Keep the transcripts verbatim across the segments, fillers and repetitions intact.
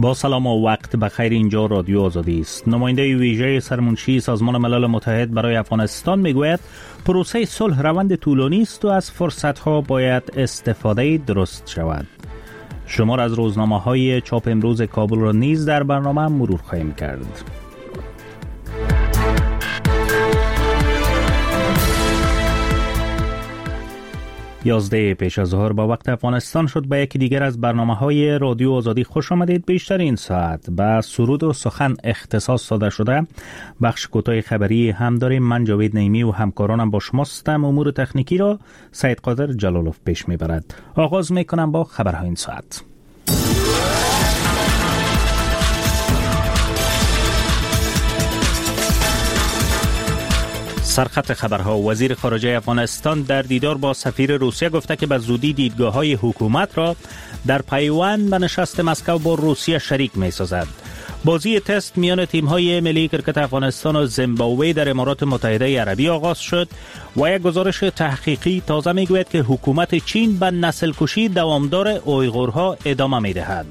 با سلام و وقت بخیر، اینجا رادیو آزادی است. نماینده ویژه سرمنشی سازمان ملل متحد برای افغانستان میگوید پروسه صلح روند طولانی است و از فرصت‌ها باید استفاده درست شود. شمار از روزنامه‌های چاپ امروز کابل را نیز در برنامه مرور خواهیم کرد. یازده پیش از ظهر با وقت افغانستان شد. به یکی دیگر از برنامه‌های رادیو آزادی خوش آمدید. بیشتر این ساعت به سرود و سخن اختصاص داده شده. بخش کوتاه خبری هم داریم. من جاوید نعیمی و همکارانم با شما هستم. امور تکنیکی را سید قادر جلالوف پیش میبرد. آغاز میکنم با خبرهای این ساعت. سرخط خبرها: وزیر خارجه افغانستان در دیدار با سفیر روسیه گفته که به زودی دیدگاه‌های حکومت را در پیوند به نشست مسکو با روسیه شریک می‌سازد. بازی تست میان تیم‌های ملی کرکت افغانستان و زیمبابوه در امارات متحده عربی آغاز شد و یک گزارش تحقیقی تازه می‌گوید که حکومت چین به نسل کشی دوامدار اویغورها ادامه می‌دهد.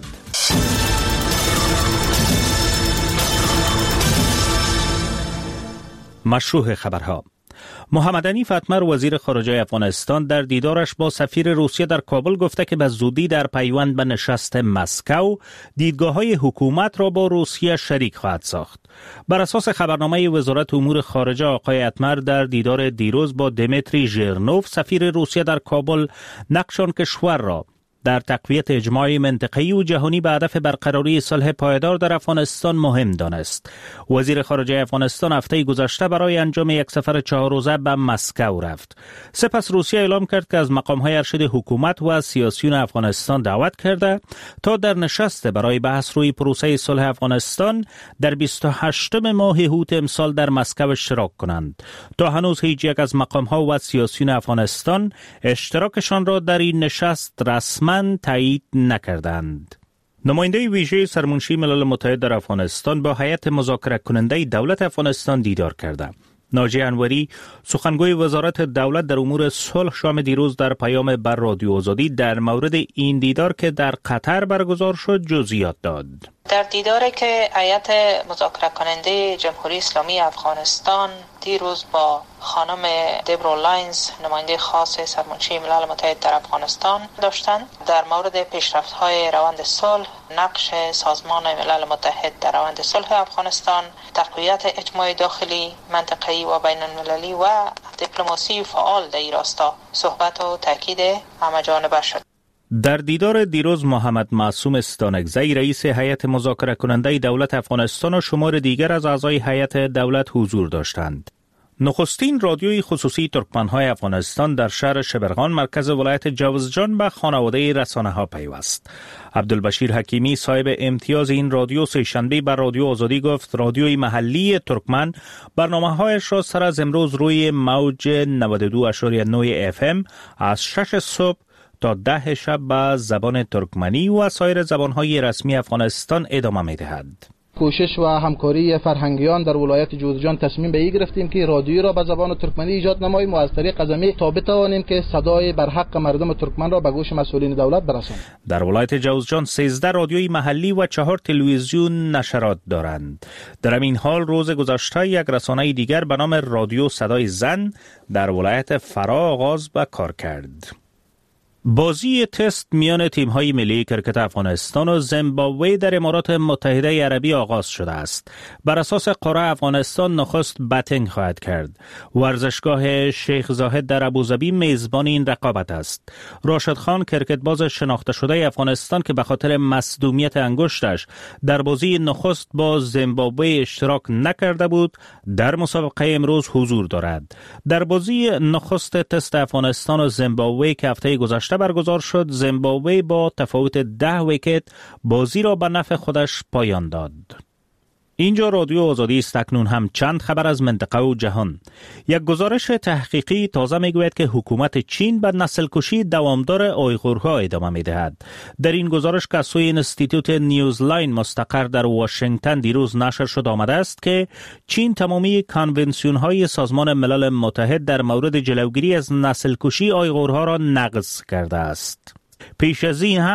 مشروع خبرها: محمد حنیف اتمر وزیر خارجه افغانستان در دیدارش با سفیر روسیه در کابل گفته که به زودی در پیوند به نشست مسکو دیدگاه‌های حکومت را با روسیه شریک خواهد ساخت. بر اساس خبرنامه وزارت امور خارجه، آقای اتمر در دیدار دیروز با دمیتری ژرنوف سفیر روسیه در کابل نقش آن کشور را در تقویت اجماع منطقه‌ای و جهانی به هدف برقراری صلح پایدار در افغانستان مهم دانست. وزیر خارجه افغانستان هفته گذشته برای انجام یک سفر چهار روزه به مسکو رفت. سپس روسیه اعلام کرد که از مقام‌های ارشد حکومت و سیاسیون افغانستان دعوت کرده تا در نشست برای بحث روی پروسه صلح افغانستان در بیست و هشتم ماه اوت امسال در مسکو اشتراک کنند. تا هنوز هیچ یک از مقام‌ها و سیاسیون افغانستان اشتراکشان را در این نشست رسما من تایید نکردند. نماینده ویژه سرمنشی ملل متحد در افغانستان با هیئت مذاکره کننده دولت افغانستان دیدار کرده. ناجی انوری، سخنگوی وزارت دولت در امور صلح، شام دیروز در پیام بر رادیو آزادی در مورد این دیدار که در قطر برگزار شد جزئیات داد. در دیداری که هیئت مذاکره کننده جمهوری اسلامی افغانستان دیروز با خانم دبرا لاینز، نماینده خاص سرمنشی ملل متحد در افغانستان داشتند، در مورد پیشرفت‌های روند صلح، نقش سازمان ملل متحد در روند صلح افغانستان، تقویت اجماع داخلی، منطقه‌ای و بین‌المللی و دیپلماسی فعال در این راستا صحبت و تاکید همه‌جانبه شد. در دیدار دیروز محمد معصوم استانکزی، رئیس هیئت مذاکره کننده دولت افغانستان و شمار دیگر از اعضای هیئت دولت حضور داشتند. نخستین رادیوی خصوصی ترکمن‌های افغانستان در شهر شبرغان مرکز ولایت جوزجان به خانواده رسانه‌ها پیوست. عبدالبشیر حکیمی صاحب امتیاز این رادیو سه‌شنبه بر رادیو آزادی گفت رادیوی محلی ترکمن برنامه‌هایش را سر از امروز روی موج نود و دو ممیز نه اف ام از شش صبح تا ده شب به زبان ترکمنی و سایر زبان‌های رسمی افغانستان ادامه می‌دهد. کوشش و همکاری فرهنگیان در ولایت جوزجان تصمیم به این گرفتیم که رادیو را به زبان ترکمنی ایجاد نماییم و از طریق ازمی تا بتوانیم که صدای برحق مردم ترکمن را به گوش مسئولین دولت برسانیم. در ولایت جوزجان سیزده رادیوی محلی و چهار تلویزیون نشرات دارند. در این حال روز گذشته یک رسانه دیگر به نام رادیو صدای زن در ولایت فرا آغاز به کار کرد. بازی تست میان تیم‌های ملی کرکت افغانستان و زیمبابوه در امارات متحده عربی آغاز شده است. بر اساس قرعه افغانستان نخست بتینگ خواهد کرد. ورزشگاه شیخ زاهد در ابوظبی میزبان این رقابت است. راشد خان، کرکتباز شناخته شده افغانستان که به خاطر مصدومیت انگشتش در بازی نخست با زیمبابوه اشتراک نکرده بود، در مسابقه امروز حضور دارد. در بازی نخست تست افغانستان و زیمبابوه که هفته گذشته برگزار شد، زیمبابوه با تفاوت ده ویکت بازی را به نفع خودش پایان داد. اینجا رادیو آزادی است. اکنون هم چند خبر از منطقه و جهان. یک گزارش تحقیقی تازه میگوید که حکومت چین به نسل کشی دوامدار اویغورها ادامه میدهد. در این گزارش که از سوی اینستیتوت نیوزلاین مستقر در واشنگتن دیروز نشر شد آمده است که چین تمامی کانونسیون های سازمان ملل متحد در مورد جلوگیری از نسل کشی اویغورها را نقض کرده است. پیش از این هم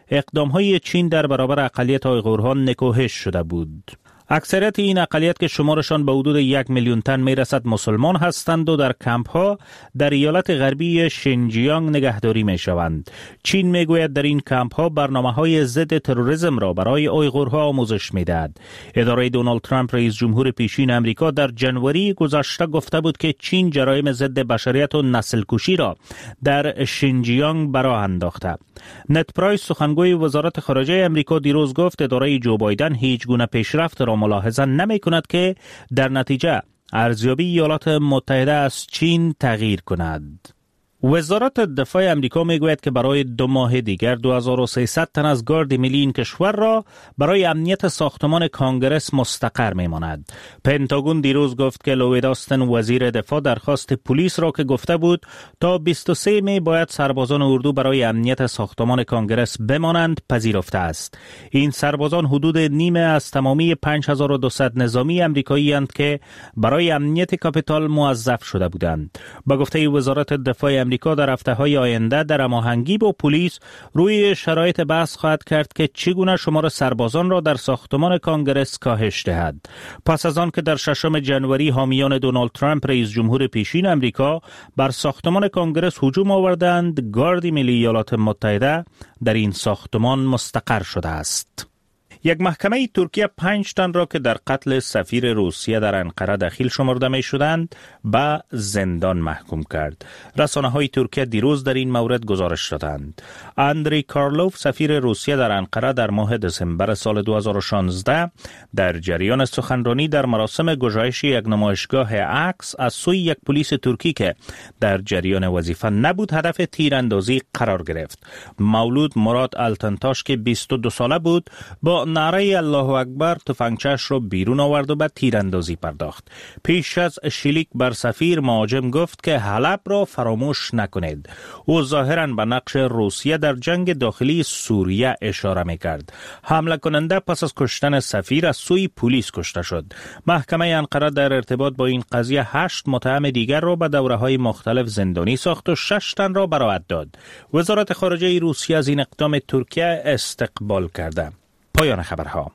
اقدام‌های چین در برابر اقلیت آیغورها نکوهش شده بود. اکثریت این اقلیت که شمارشان به حدود یک میلیون تن میرسد مسلمان هستند و در کمپ ها در ایالت غربی شینجیانگ نگهداری می شوند. چین می گوید در این کمپ ها برنامه های ضد تروریسم را برای آیغورها آموزش می دهد. اداره دونالد ترامپ رئیس جمهور پیشین امریکا در جنوری گذشته گفته بود که چین جرایم ضد بشریت و نسل کشی را در شینجیانگ براه انداخته. نت پرایس سخنگوی وزارت خارجه امریکا دیروز گفت اداره جو بایدن هیچ گونه پیشرفت را ملاحظه نمی کند که در نتیجه ارزیابی ایالات متحده از چین تغییر کند. وزارت دفاع امریکا می گوید که برای دو ماه دیگر دو هزار و سیصد تن از گارد ملی این کشور را برای امنیت ساختمان کانگرس مستقر می ماند. پنتاگون دیروز گفت که لوید آستن وزیر دفاع درخواست پلیس را که گفته بود تا بیست و سه می باید سربازان اردو برای امنیت ساختمان کانگرس بمانند پذیرفته است. این سربازان حدود نیمه از تمامی پنج هزار و دویست نظامی امریکایی اند که برای امنیت کاپیتال موظف شده بودند. با گفته وزارت دفاع امریکا در هفته‌های آینده در هماهنگی با پلیس روی شرایط بحث خواهد کرد که چگونه شمار سربازان را در ساختمان کانگرس کاهش دهد. پس از آن که در ششم جنوری حامیان دونالد ترامپ رئیس جمهور پیشین امریکا بر ساختمان کانگرس هجوم آوردند، گارد ملی ایالات متحده در این ساختمان مستقر شده است. یک محکمه ترکیه پنج تن را که در قتل سفیر روسیه در انقره دخیل شمرده می شدند به زندان محکوم کرد. رسانه های ترکیه دیروز در این مورد گزارش دادند. اندری کارلوف سفیر روسیه در انقره در ماه دسامبر سال دو هزار و شانزده در جریان سخنرانی در مراسم گشایش یک نمایشگاه عکس از سوی یک پلیس ترکی که در جریان وظیفه نبود هدف تیراندازی قرار گرفت. مولود مراد التنتاش که بیست و دو ساله بود با نعره الله اکبر تفنگچه‌اش را بیرون آورد و به تیراندازی پرداخت. پیش از شلیک بر سفیر مهاجم گفت که حلب را فراموش نکنید. او ظاهراً به نقش روسیه در جنگ داخلی سوریه اشاره می‌کرد. حمله کننده پس از کشتن سفیر از سوی پلیس کشته شد. محکمه انقره در ارتباط با این قضیه هشت متهم دیگر را به دوره‌های مختلف زندانی ساخت و شش تن را براءت داد. وزارت خارجه روسیه از این اقدام ترکیه استقبال کرده. پایان خبرها.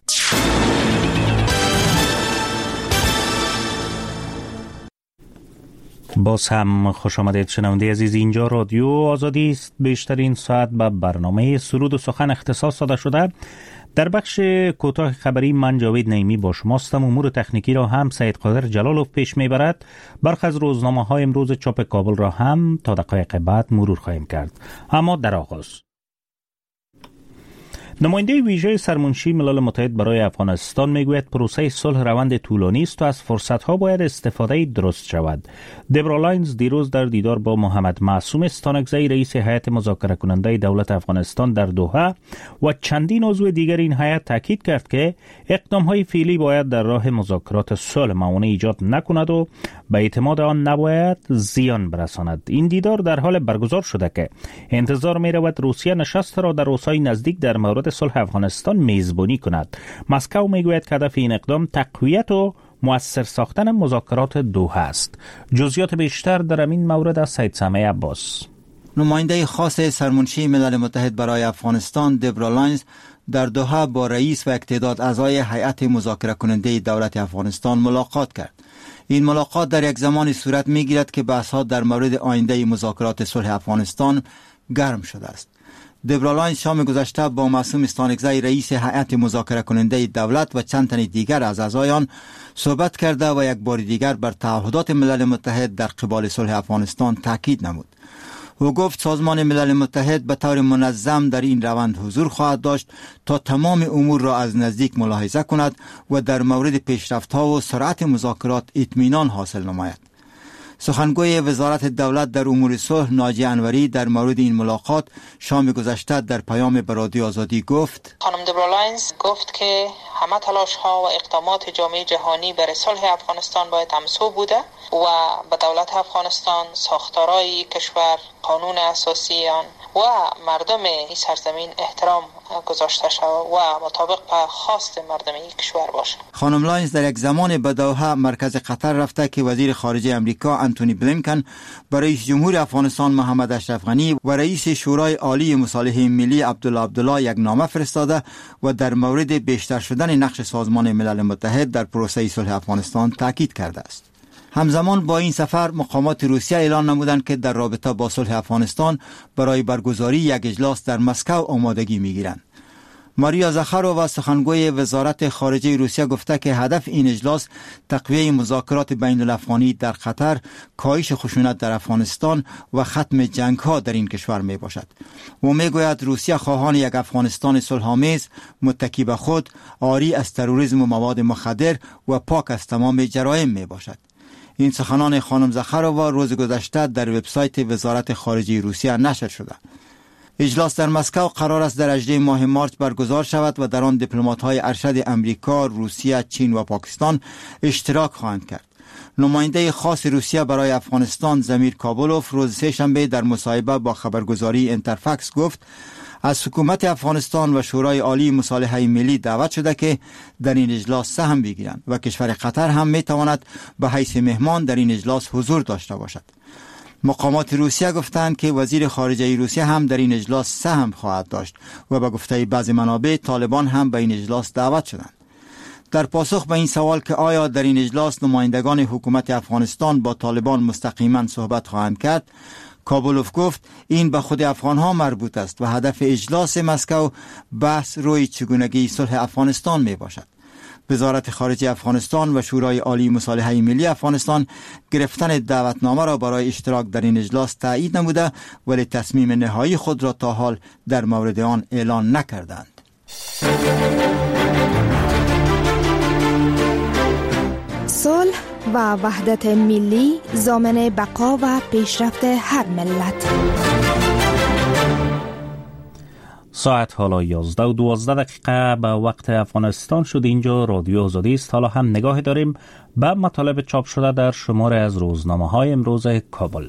باز هم خوش آمدید شنونده عزیز، اینجا رادیو آزادی است. بیشترین ساعت به برنامه سرود و سخن اختصاص داده شده. در بخش کوتاه خبری من جاوید نعیمی با شماستم. امور تکنیکی را هم سید قادر جلالوف پیش میبرد. برخی از روزنامه های امروز چاپ کابل را هم تا دقایق بعد مرور خواهیم کرد. اما در آغاز نماینده ویژه سرمنشی ملل متحد برای افغانستان میگوید پروسه صلح روند طولانی است و از فرصت‌ها باید استفاده درست شود. دبرا لاینز دیروز در دیدار با محمد معصوم استانکزی رئیس هیئت مذاکره کننده دولت افغانستان در دوحه و چندین عضو دیگر این هیئت تاکید کرد که اقدام‌های فعلی باید در راه مذاکرات صلح موانع ایجاد نکند و به اعتماد آن نباید زیان برساند. این دیدار در حال برگزار شده که انتظار می‌رود روسیه نشست را در روزهای نزدیک در مورد صلح افغانستان میزبانی کند. مسکو میگوید که هدف این اقدام تقویت و مؤثر ساختن مذاکرات دوحه است. جزئیات بیشتر در این مورد از سید سامع عباس. نماینده خاص سرمنشی ملل متحد برای افغانستان دبرا لاینز در دوحه با رئیس و یک تعداد اعضای هیئت مذاکره کننده دولت افغانستان ملاقات کرد. این ملاقات در یک زمانی صورت میگیرد که بحث‌ها در مورد آینده مذاکرات صلح افغانستان گرم شده است. دبرا لاینز شام گذشته با معصوم استانکزی رئیس هیئت مذاکره کننده دولت و چند تن دیگر از اعضای آن صحبت کرده و یک بار دیگر بر تعهدات ملل متحد در قبال صلح افغانستان تاکید نمود. او گفت سازمان ملل متحد به طور منظم در این روند حضور خواهد داشت تا تمام امور را از نزدیک ملاحظه کند و در مورد پیشرفت‌ها و سرعت مذاکرات اطمینان حاصل نماید. سخنگوی وزارت دولت در امور صلح ناجی انوری در مورد این ملاقات شام گذشته در پیام به رادیو آزادی گفت: خانم دبرا لاینز گفت که همه تلاش ها و اقدامات جامعه جهانی برای صلح افغانستان باید همسو بوده و به دولت افغانستان، ساختارهای کشور، قانون اساسی آن و مردم این سرزمین احترام گذاشته شود و مطابق به خواست مردم این کشور باشه. خانم لاینز در یک زمان به دوحه مرکز قطر رفته که وزیر خارجه امریکا انتونی بلینکن با رئیس جمهور افغانستان محمد اشرف غنی و رئیس شورای عالی مصالحه ملی عبدالله عبدالله یک نامه فرستاده و در مورد بیشتر شدن نقش سازمان ملل متحد در پروسه صلح افغانستان تاکید کرده است. همزمان با این سفر مقامات روسیه اعلان نمودند که در رابطه با صلح افغانستان برای برگزاری یک اجلاس در مسکو آمادگی می‌گیرند. ماریا زخارۆوا سخنگوی وزارت خارجه روسیه گفته که هدف این اجلاس تقویه مذاکرات بین الافغانی در خطر، کاهش خشونت در افغانستان و ختم جنگ ها در این کشور می باشد. و می گوید روسیه خواهان یک افغانستان صلح‌آمیز، متکی به خود، عاری از تروریسم و مواد مخدر و پاک از تمام جرایم می باشد. این سخنان خانم زخارۆوا روز گذشته در وبسایت وزارت خارجه روسیه نشر شده. اجلاس در مسکو قرار است در هجدهم ماه مارس برگزار شود و در آن دیپلمات‌های ارشد امریکا، روسیه، چین و پاکستان اشتراک خواهند کرد. نماینده خاص روسیه برای افغانستان زمیر کابولوف روز سه‌شنبه در مصاحبه با خبرگزاری اینترفکس گفت از حکومت افغانستان و شورای عالی مصالحه ملی دعوت شده که در این اجلاس سهم بگیرند و کشور قطر هم می تواند به حیث مهمان در این اجلاس حضور داشته باشد. مقامات روسیه گفتند که وزیر خارجه روسیه هم در این اجلاس سهم خواهد داشت و به گفته بعضی منابع طالبان هم به این اجلاس دعوت شدند. در پاسخ به این سوال که آیا در این اجلاس نمایندگان حکومت افغانستان با طالبان مستقیما صحبت خواهند کرد، کابولوف گفت این به خود افغان ها مربوط است و هدف اجلاس مسکو بحث روی چگونگی صلح افغانستان می باشد. وزارت خارجه افغانستان و شورای عالی مصالحه ملی افغانستان گرفتن دعوتنامه را برای اشتراک در این اجلاس تایید نموده ولی تصمیم نهایی خود را تا حال در مورد آن اعلان نکردند. صلح و وحدت ملی ضامن بقا و پیشرفت هر ملت. ساعت حالا یازده و دوازده دقیقه به وقت افغانستان شد. اینجا رادیو آزادی است. حالا هم نگاه داریم به مطالب چاپ شده در شماره از روزنامه های امروز کابل.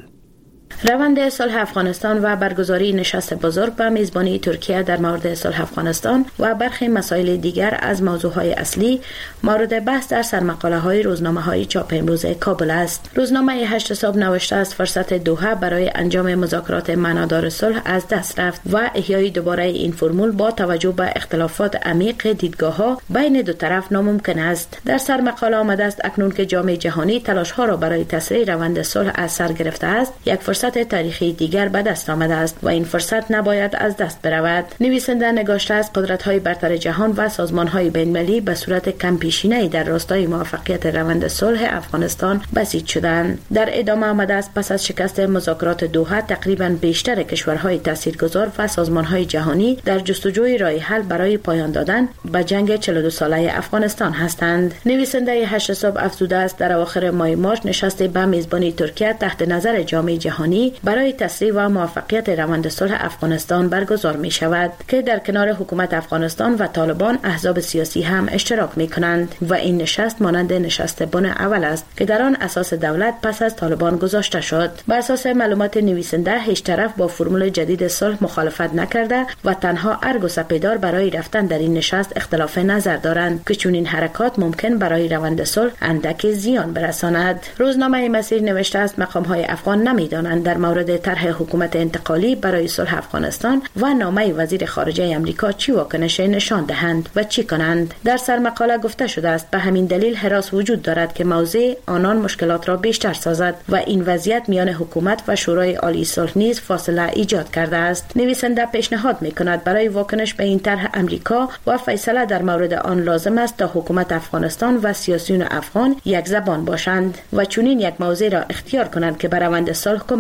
روند صلح افغانستان و برگزاری نشست بزرگ به میزبانی ترکیه در مورد صلح افغانستان و برخی مسائل دیگر از موضوعهای اصلی مورد بحث در سرمقاله های روزنامه های چاپ امروز کابل است. روزنامه هشت صبح نوشته است فرصت دوحه برای انجام مذاکرات معنادار صلح از دست رفت و احیای دوباره این فرمول با توجه به اختلافات عمیق دیدگاه ها بین دو طرف ناممکن است. در سرمقاله آمده است اکنون که جامعه جهانی تلاش ها را برای تسریع روند صلح از سر گرفته است، یک فرصت تاریخی دیگر به دست آمده است و این فرصت نباید از دست برود. نویسنده نگاشته است قدرت‌های برتر جهان و سازمان‌های بین‌المللی به صورت کم پیشینه‌ای در راستای موفقیت روند صلح افغانستان بسیج شدند. در ادامه آمده است پس از شکست مذاکرات دوحه تقریباً بیشتر کشورهای تاثیرگذار و سازمان‌های جهانی در جستجوی راه حل برای پایان دادن به جنگ چهل و دو ساله افغانستان هستند. نویسنده هشت صبح افزوده است در اواخر ماه مارس نشست به میزبانی ترکیه تحت نظر جامعه جهانی برای تسریع و موفقیت روند صلح افغانستان برگزار می شود که در کنار حکومت افغانستان و طالبان احزاب سیاسی هم اشتراک می کنند و این نشست مانند نشست بن اول است که در آن اساس دولت پس از طالبان گذاشته شد. بر اساس معلومات نویسنده هیچ طرف با فرمول جدید صلح مخالفت نکرده و تنها ارگ و سپیدار برای رفتن در این نشست اختلاف نظر دارند که چون این حرکات ممکن برای روند صلح اندک زیان برساند. روزنامه مسیر نوشته است مقام های افغان نمیدانند در مورد طرح حکومت انتقالی برای صلح افغانستان و نامه وزیر خارجه امریکا چی واکنش نشان دهند و چی کنند. در سرمقاله گفته شده است به همین دلیل هراس وجود دارد که موضع آنان مشکلات را بیشتر سازد و این وضعیت میان حکومت و شورای عالی صلح نیز فاصله ایجاد کرده است. نویسنده پیشنهاد میکند برای واکنش به این طرح امریکا و فیصله در مورد آن لازم است تا حکومت افغانستان و سیاسیون افغان یک زبان باشند و چنین یک موضع را اختیار کنند که بر روند صلح کمک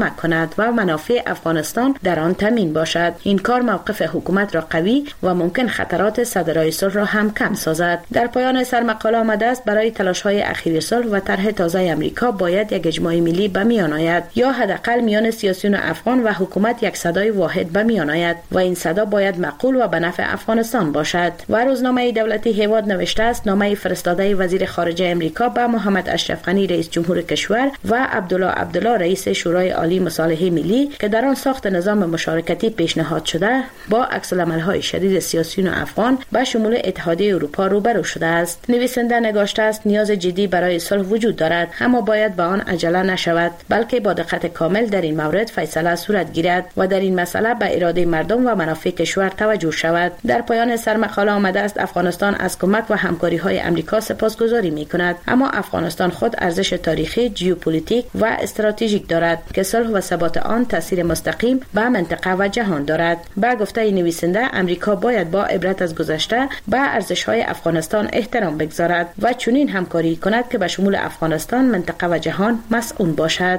کمک کند و منافع افغانستان در آن تامین باشد. این کار موقف حکومت را قوی و ممکن خطرات صدرای صلح را هم کم سازد. در پایان سرمقاله آمده است برای تلاش‌های اخیر صلح و طرح تازه امریکا باید یک اجماع ملی به میان آید یا حداقل میان سیاسیون افغان و حکومت یک صدای واحد به میان آید و این صدا باید معقول و به نفع افغانستان باشد. و روزنامه دولتی هیواد نوشته است نامه فرستاده وزیر خارجه امریکا به محمد اشرف غنی رئیس جمهور کشور و عبدالله عبدالله رئیس شورای عالی مصالحه ملی که در آن ساخت نظام مشارکتی پیشنهاد شده با عکس‌العمل‌های شدید سیاسیون افغان به شمول اتحادیه اروپا روبرو شده است. نویسنده نگاشته است نیاز جدی برای صلح وجود دارد اما باید به آن عجله نشود بلکه با دقت کامل در این مورد فیصله صورت گیرد و در این مسئله به اراده مردم و منافع کشور توجه شود. در پایان سرمقاله آمده است افغانستان از کمک و همکاری‌های امریکا سپاسگزاری می‌کند اما افغانستان خود ارزش تاریخی، ژئوپلیتیک و استراتژیک دارد که صلح و ثبات آن تاثیر مستقیم به منطقه و جهان دارد. با گفته نویسنده امریکا باید با عبرت از گذشته به ارزش‌های افغانستان احترام بگذارد و چنین همکاری کند که به شمول افغانستان، منطقه و جهان مسئول باشد.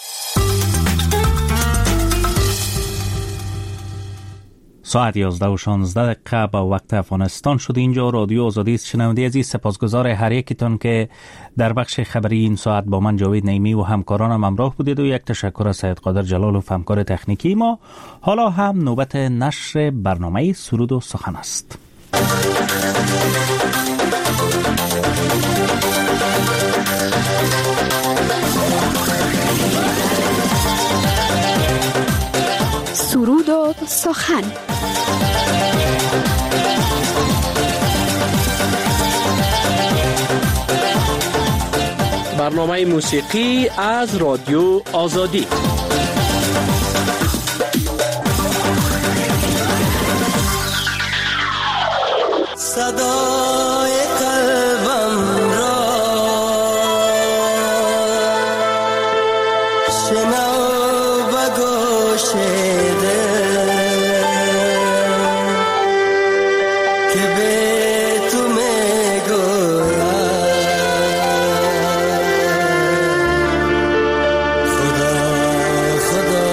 ساعت یازده و شانزده دقیقه با وقت افغانستان شد. اینجا رادیو آزادی است. شنونده عزیز، سپاسگزار هر یکتون که در بخش خبری این ساعت با من جاوید نعیمی و همکارانم همراه بودید و یک تشکر از سید قادر جلالوف همکار تکنیکی ما. حالا هم نوبت نشر برنامه سرود و سخن است. سرود و سخن. برنامه موسیقی از رادیو آزادی. صدای قلبم را شنو و گوش دل که به تو میگوید خدا خدا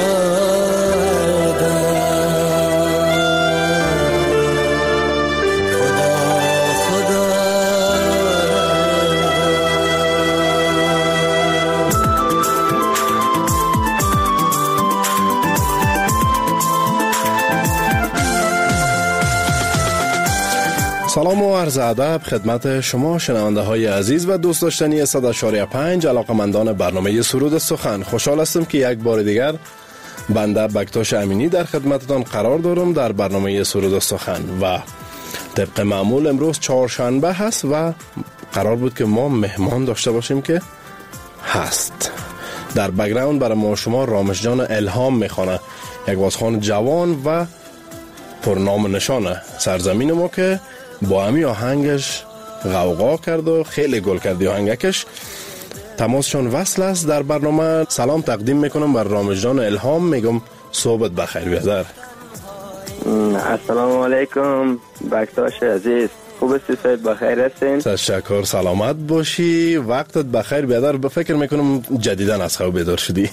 سلام و عرض ادب خدمت شما شنونده های عزیز و دوست داشتنی صد و چهار و پنج علاقمندان برنامه سرود سخن. خوشحال هستم که یک بار دیگر بنده بکتاش امینی در خدمتتان قرار دارم در برنامه سرود سخن و طبق معمول امروز چهارشنبه هست و قرار بود که ما مهمان داشته باشیم که هست. در بک‌گراند برای ما شما رامش جان الهام میخوانه، یک بازخوان جوان و پرنام نشانه سرزمین ما که با همی آهنگش غوغا کرد و خیلی گل کردی آهنگکش. تماسشون وصل است در برنامه. سلام تقدیم میکنم بر رامش جان الهام، میگم صحبت بخیر بیادر. السلام علیکم بکتاش عزیز، خوب هستی؟ صحت بخیر هستین؟ تشکر، سلامت باشی، وقتت بخیر بیادر. به فکر میکنم جدیدن از خواب بیدار شدی.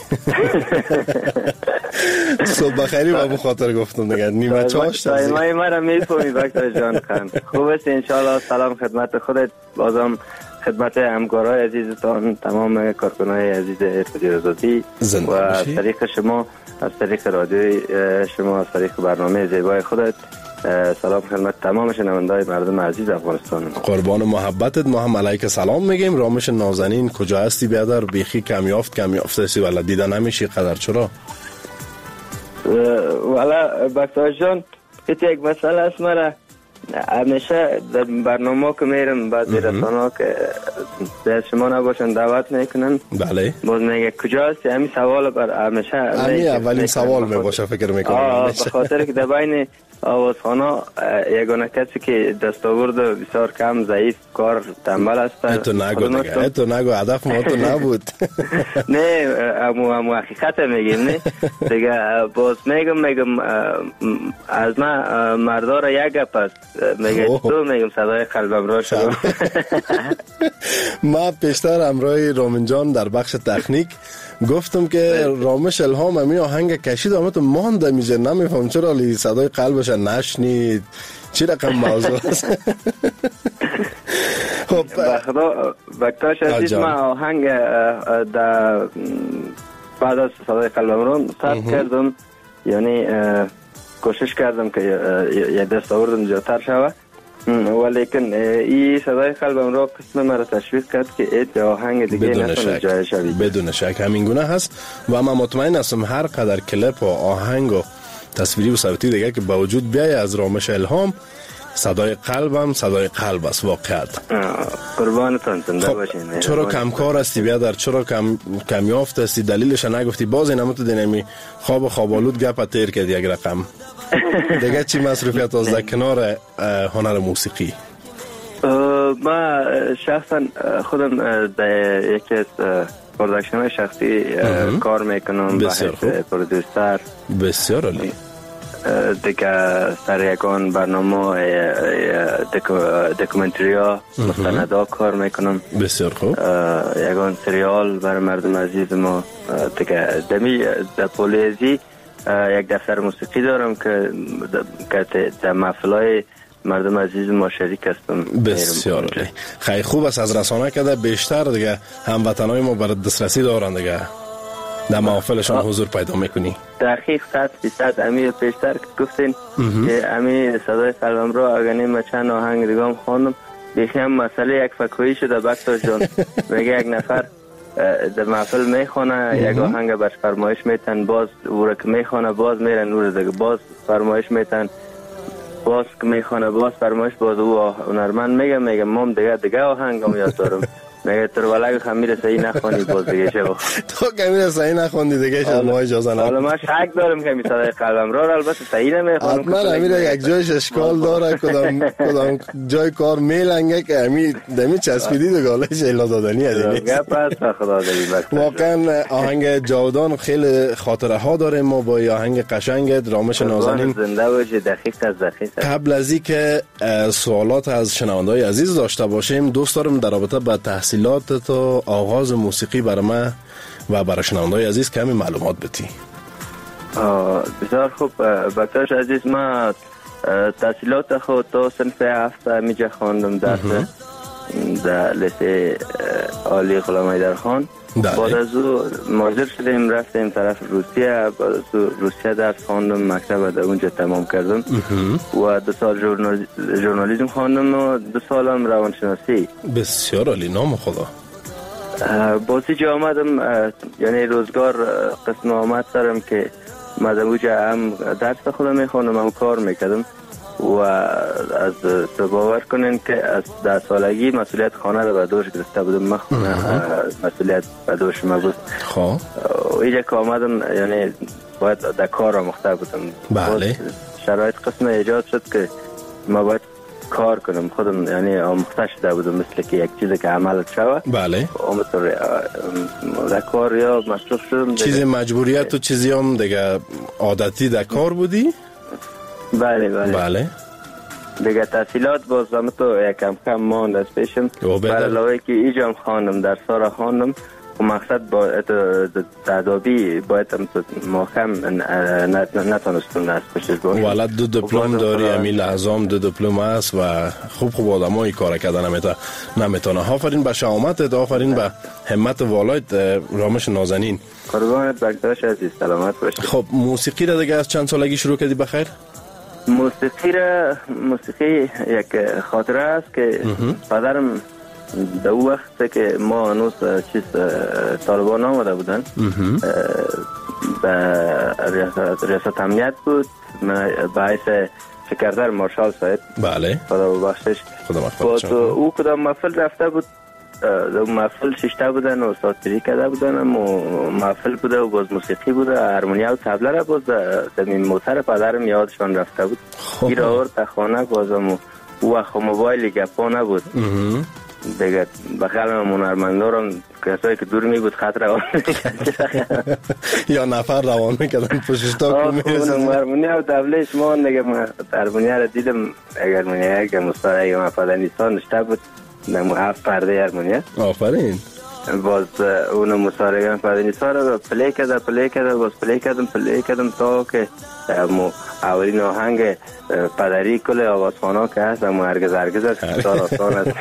صبح بخیری با بخاطر گفتم دیگه نیمه چاش تایمای مرا میفهمی بکتاش جان خان. خوب هستی انشاءالله؟ سلام خدمت خودت، بازم خدمت همکارای عزیزتان، تمام کارکنای عزیز رادیو آزادی و از طریق شما، از طریق رادیوی شما، از طریق برنامه زیبای خودت، سلام خدمت تمام شنونده‌های مردم عزیز افغانستان. قربان محبتت. ما هم علیک سلام میگیم. رامش نازنین کجا هستی بیادر؟ بیخی کم یافت کم یافت هستی ولی دیده نمیشی قدر. چرا؟ والا بکتاش جان که یک مسئله است، مرا همیشه در برنامه که میرم بعضی رسانه‌ها که در شما نباشن دعوت میکنن، بله باز میگه کجا هستی؟ همین سوال بر همیشه همین اولین سوال میباشه فکر میکنم. به خاطر که در بین آوازخوانا یگانه کسی که دستاورد بسیار کم، ضعیف، کار تنبل است. اتو نگو دیگه، اتو نگو، هدف ما تو نبود. نه امو امو حقیقت میگیم. نه دیگه باز میگم میگم از من مردا را یک گپ است، میگه تو میگم صدای قلبم را شدم. ما پیشتر همراه رامین جان در بخش تکنیک گفتم که رامش الهام همین آهنگ کشید اما تو مانده میشه نمیفهم چرا لی صدای قلبش نشنید چی رقم موضوع است. خب بخدا بکتاش عزیز من آهنگ در بعد از صدای قلبم رو ثبت کردم، یعنی کوشش کردم که یه دست آوردم جاتر شوه، ولیکن این صدای قلبم را قسم مرا تشویق کرد که ایت آهنگ دیگه نتونه جای شوید. بدون شک همین گونه هست و من مطمئن هستم هر قدر کلیپ و آهنگ و تصویری و صوتی دیگه که با وجود بیای از رامش الهام، صدای قلبم صدای قلب است واقعیت. قربانتون زنده باشین. چرا کمکار هستی بیادر، چرا کم کمیافت هستی، دلیلش نگفتی؟ باز اینم تو دینمی خواب خوابالود گپ تیر کردی یک رقم دیگه. چی مصروفیت از در کنار هنر موسیقی؟ ما شخصا خودم در یکی از پروداکشن شخصی کار میکنم، بحث پرودوسر. بسیار عالی. دیگه سر یکان برنامه دکومنتری ها مستندا کار میکنم. بسیار خوب. یکان سریال برای مردم عزیز ما. دیگه دمی در پولیزی یک دفتر موسیقی دارم که در محفلای مردم عزیز ما شریک هستم. بسیار عالی. خیلی خوب است از رسانه کده بیشتر دیگه هموطنای ما برای دسترسی دارن دیگه در محافلشان حضور پیدا میکنی. دقیق صد فیصد امیر پیشتر که گفتین که امیر صدای قلبم رو اگه ما چند آهنگ دیگه هم خواندم بیخی هم مسئله یک فکویی شده بکتر جان. میگه یک نفر در محفل میخونه یک آهنگ برش فرمایش میتن، باز او که میخونه باز میرن نور دیگه باز فرمایش میتن، باز که میخونه باز فرمایش، باز او هنرمند میگه میگه مام دیگه دیگه آهنگم یاد دارم. میگه تو ولی خمیر صحیح نخوانی باز دیگه شو تو خمیر صحیح نخوندی دیگه شو ما اجازه نه. حالا من شک دارم که صدای قلبم را البته صحیح نمیخونم. حتما امیر یک جایش اشکال داره، کدام کدام جای کار میلنگه که امیر دمی چسبیدی و گالش الا دادنی ازینی. گپ است خدا دلی. واقعا آهنگ جاودان خیلی خاطره ها داره ما با آهنگ قشنگ رامش نازنین. زنده باشه. دقیق از دقیق. قبل از اینکه سوالات از شنونده‌های عزیز داشته باشیم دوست دارم در رابطه با تحصیلات تو آغاز موسیقی برای من و برای شنونده‌های عزیز کمی معلومات بدی. بسیار خوب بکتاش عزیز، ما تحصیلات خود تا صنف هفته میجا خواندم در در لیسه عالی غلام حیدرخان. بعد از او مهاجر شدیم رفتیم طرف روسیه، بعد از او روسیه درس خواندم، مکتب در اونجا تمام کردم و دو سال ژورنالیسم خواندم و دو سالم روانشناسی. بسیار عالی، نام خدا. بازی جا آمدم، یعنی روزگار قسم آمد سرم که مدام اونجا هم درس خودم میخوانم هم کار میکردم و از تو باور کنین که از ده سالگی مسئولیت خانه رو به دوش گرفته بودم. من خانه مسئولیت به دوش ما بود. خب اینجا که آمدم یعنی باید در کار آموخته بودم. بله. شرایط قسم ایجاد شد که ما باید کار کنم خودم، یعنی آموخته شده بودم مثل که یک چیزی که عمل شود. بله. آموزتر در کار یا مصروف شدم. چیزی مجبوریت و چیزی هم دیگه عادتی در کار بودی؟ بله بله. بله. دیگه تحصیلات باز هم تو یکم کم ماند از پیشم. برای علاوه که ایجام خواندم، در سارا خواندم و مقصد با تدابی باید هم ما کم نتانستم از پشتش باید. ولد دو دیپلم داری امی لحظام دو دیپلم هست و خوب خوب آدم هایی کار کردن نمیتونه. آفرین به شهامتت، آفرین به همت والایت رامش نازنین. قربانت بکتاش عزیز، سلامت باشی. خب موسیقی را دیگه از چند سالگی شروع کردی بخیر؟ موسیقی را موسیقی یک خاطره است که پدرم در او وقت که ما هنوز چیز طالبان آمده بودن به ریاست, ریاست امنیت بود، به حیث سکرتر مارشال صاحب. بله. خدا ببخشش. خدا مغفرت کنه. او کدام محفل رفته بود، در محفل ششته بودن و استادگیری کرده بودن و محفل بوده و باز موسیقی بوده، هارمونیا و طبله را باز در موتر پدرم یادشان رفته بود. گیر آورد در خانه بازم او وقت موبایل گپا نبود دیگه. بخیالم هنرمندارم کسایی که دور می بود خط روان میکرد یا نفر روان میکردن پششتا کنی هارمونیا و طبله شما نگه. هارمونیا را دیدم هارمونیا که مستاره اگه من پدر نیستان نشته بود نمو هفت پرده هارمونیا. آفرین. باز اون مسارگان پدنی سارا پلی کرده پلی کرده باز پلی کردم پلی کردم تا که اولین آهنگ پدری کل آوازخوانا که هست اما هرگز هرگز است بسیار آسان است.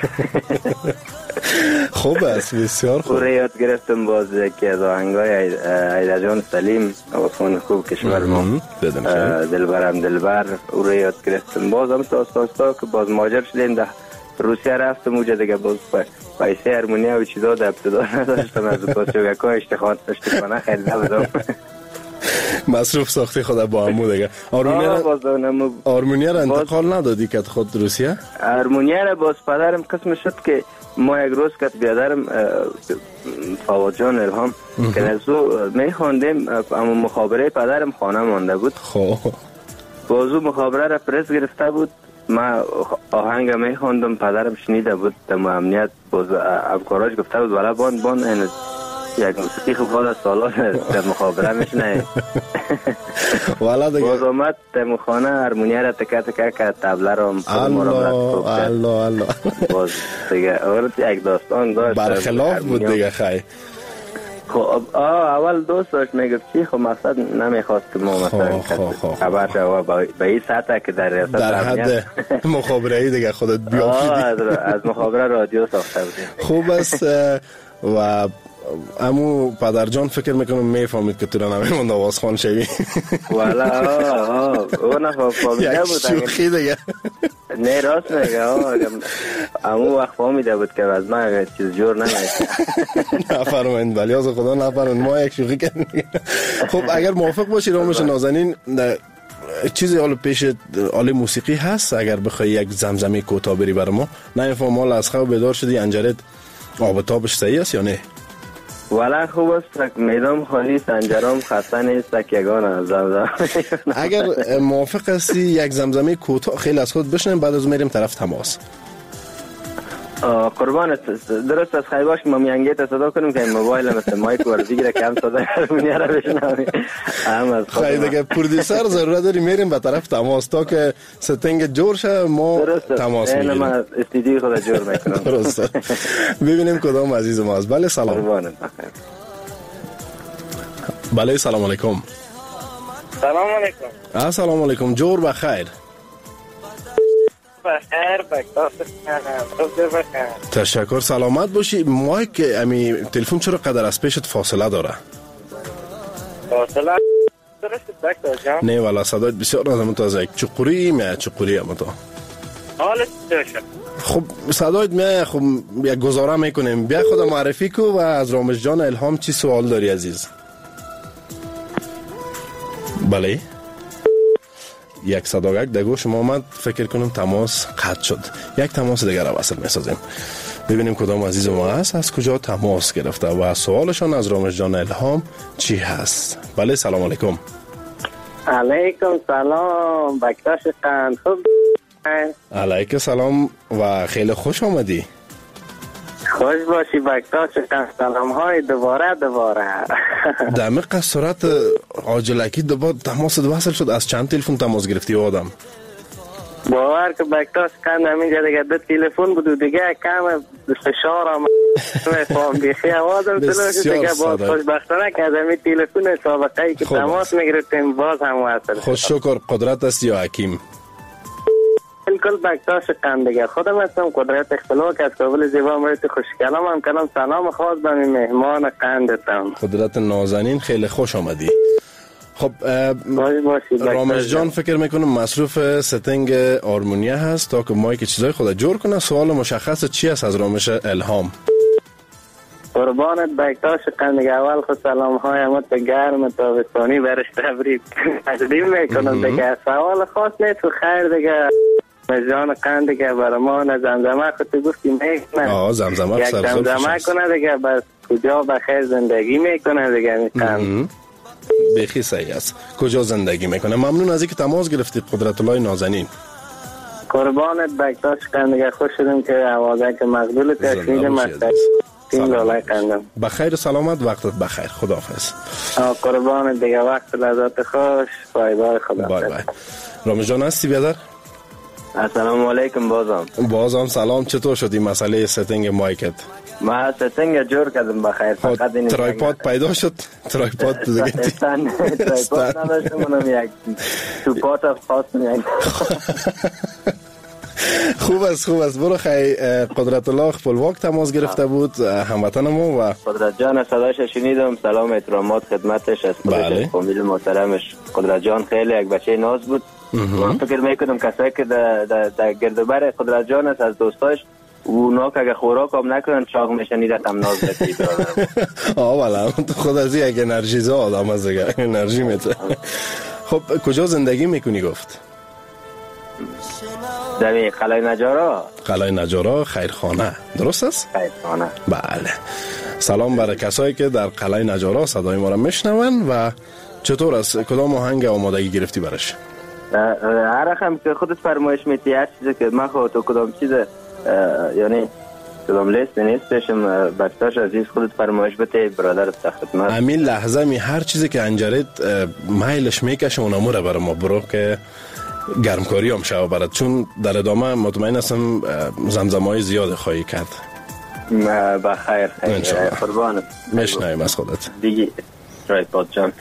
خوب است، بسیار خوب. او یاد گرفتم باز یکی از آهنگای عیدر جان سلیم آوازخوان خوب کشور ما دلبرم دلبر او رو یاد گرفتم. باز هم تا استاستا که باز ماجر شدیم ده روسیه رفتم اوجا دیگه باز پیسه هرمونیا و چیزا در ابتدا نداشتم از پاسچوگک ها اشتخاط اشتخانه خیلی نبودم. مصروف ساختی خود با همو دیگه. آرمونیا را انتقال ندادی که خود روسیه؟ آرمونیا را باز پدرم قسم شد که ما یک روز که بیادرم فواد جان الهام که نزو می خواندیم اما مخابره پدرم خانه مانده بود. خب بازو مخابره را پرس گرفته بود، ما آهنگ می خواندم پدرم شنیده بود در امنیت باز افکاراش گفته بود ولی بان بان این یک موسیقی خوب از سالات در مخابره میشنه. والا دیگه باز آمد در مخانه هرمونیا را تکه تکه که تبله را الله الله الله باز دیگه اول یک داستان داشت برخلاف بود دیگه. خیلی خب اول دوست داشت میگفت چی خب مقصد نمیخواست که ما مثلا خبر شد به این سطح که در ریاست در حد مخابره‌ای دیگه خودت بیافتی از مخابره رادیو ساخته بودیم. خوب است. و امو پدر جان فکر میکنم میفهمید که تو را نمیموند آوازخوان شوی. والا آه آه اون نفهمیده بود. یک شوخی دیگه. نه راست میگه امو وقت فهمیده بود که از من چیز جور نمیشه. نفرمایند ولی از خدا نفرمایند ما یک شوخی کردیم. خب اگر موافق باشی رامش نازنین چیزی حالا پیش آل موسیقی هست اگر بخوای یک زمزمه کوتاه بری بر ما؟ نمیفهم مال از خواب بیدار شدی انجرت آب تابش صحیح است یا نه؟ والا خوب است میدان خالی سنجرام خسته نیست که یگانه زمزمه. اگر موافق هستی یک زمزمه کوتاه خیلی از خود بشنیم بعد از میریم طرف تماس. قربانت درست از خیلی باش ما میانگیت صدا کنیم که موبایل مثل مایک ور بگیره کم صدا هرمونیا را بشنویم. هم از خود خیلی دیگه پرودیوسر ضرورت داری میریم به طرف تماس تا که ستنگ جور شه ما تماس میگیریم. من استودیو خود جور میکنم. درسته. ببینیم کدام عزیز ما است. بله سلام. قربانت بله سلام علیکم. سلام علیکم. السلام علیکم. جور بخیر. بخیر بخیر. تشکر سلامت باشی. مایک امی تلفن چرا قدر از پیشت فاصله داره؟ فاصله درست دکتر جان؟ نه والا صدایت بسیار از متوازی. چقوری می چقوری ام تو؟ حالت چطور؟ خب صدایت می خب یک گزاره میکنیم. بیا خود معرفی کو و از رامش جان الهام چی سوال داری عزیز؟ بله یک صداگک در گوش ما آمد فکر کنم تماس قطع شد. یک تماس دیگر را وصل میسازیم ببینیم کدام عزیز ما هست از کجا تماس گرفته و سوالشان از رامش جان الهام چی هست. بله سلام علیکم. علیکم سلام بکتاش قند خوب علیکم سلام و خیلی خوش آمدی. خوش باشی بکتاش قند. سلام های دوباره دوباره دمق صورت عاجلکی دوباره تماس وصل شد. از چند تلفن تماس گرفتی آدم؟ باور که بکتاش قند همینجا دیگه دو تلفن بود و دیگه کم فشار هم میفهم بیخی آوازم تلوش دیگه باز خوشبختانه که از همین تلفن سابقه ای که تماس میگرفتیم باز هم وصل. خوش شکر. قدرت است یا حکیم؟ بالکل بکتاش قند دیگه خودم هستم قدرت اختلاق از کابل زیبا مرد خوش کلام هم کلام سلام خاص به مهمان قندتم قدرت نازنین. خیلی خوش آمدی. خب رامش جان فکر میکنم مصروف ستنگ آرمونیا هست تا که مایک چیزای خود جور کنه. سوال مشخص چی است از رامش الهام؟ قربانت بکتاش قند دیگه اول خود سلام های همت به گرم تابستانی برش تبریک تقدیم میکنم دیگه. سوال خاص نیست و خیر دیگه جان قند دیگه برای ما زمزمه خود گفتی میکنه. آه زمزمه یک زمزمه کنه دیگه بس کجا بخیر زندگی میکنه دیگه میکنم بخی صحیح است. کجا زندگی میکنه. ممنون از اینکه تماس گرفتید قدرت الله نازنین. قربانت بکتاش قند دیگه خوش شدیم که آوازه که مقبول تشکیل مستقیم لالای قندم. بخیر و سلامت. وقتت بخیر. خداحافظ. قربانت دیگه وقت لذت خوش. بای بای خدا. بای بای. رامش جان هستی بیادر؟ السلام علیکم. بازم بازم سلام. چطور شدی مسئله ستنگ مایکت؟ ما ستنگ جور کردم بخیر فقط این ترایپاد پیدا شد. ترایپاد دیگه استان ترایپاد نداشتم، اونم یک سپورت خواستم یک. خوب است خوب است. برو خی قدرت الله خپلواک تماس گرفته بود هموطن ما و قدرت جان صداش شنیدم. سلام احترامات خدمتش از خودش فامیل محترمش. قدرت جان خیلی یک بچه ناز بود. من فکر میکنم کسایی که در در گردوبر قدرت جان است از دوستاش اونا که اگه خوراک هم نکنن چاق میشنیدت هم ناز بسید. آه والا تو خود از یک انرژی زا آدم از دیگه انرژی میده. خب کجا زندگی میکنی گفت؟ در قلعه نجارا. قلعه نجارا خیرخانه درست است؟ خیرخانه. بله. سلام برای کسایی که در قلعه نجارا صدای ما را میشنون. و چطور است؟ کدام آهنگ آمادگی گرفتی برش؟ هر رقم که خودت فرمایش میتی، هر چیزی که من خود تو کدام چیز یعنی کدام لیست نیستشم بکتاش عزیز خودت فرمایش بده برادر خدمت. همین لحظه می هر چیزی که انجرید مایلش میکشه اونمو را برای ما برو که گرمکاری هم شو برد، چون در ادامه مطمئن هستم زمزمای زیاد خواهی کرد. بخیر خیر قربانت. میشنویم از خودت دیگه ترایپاد جان.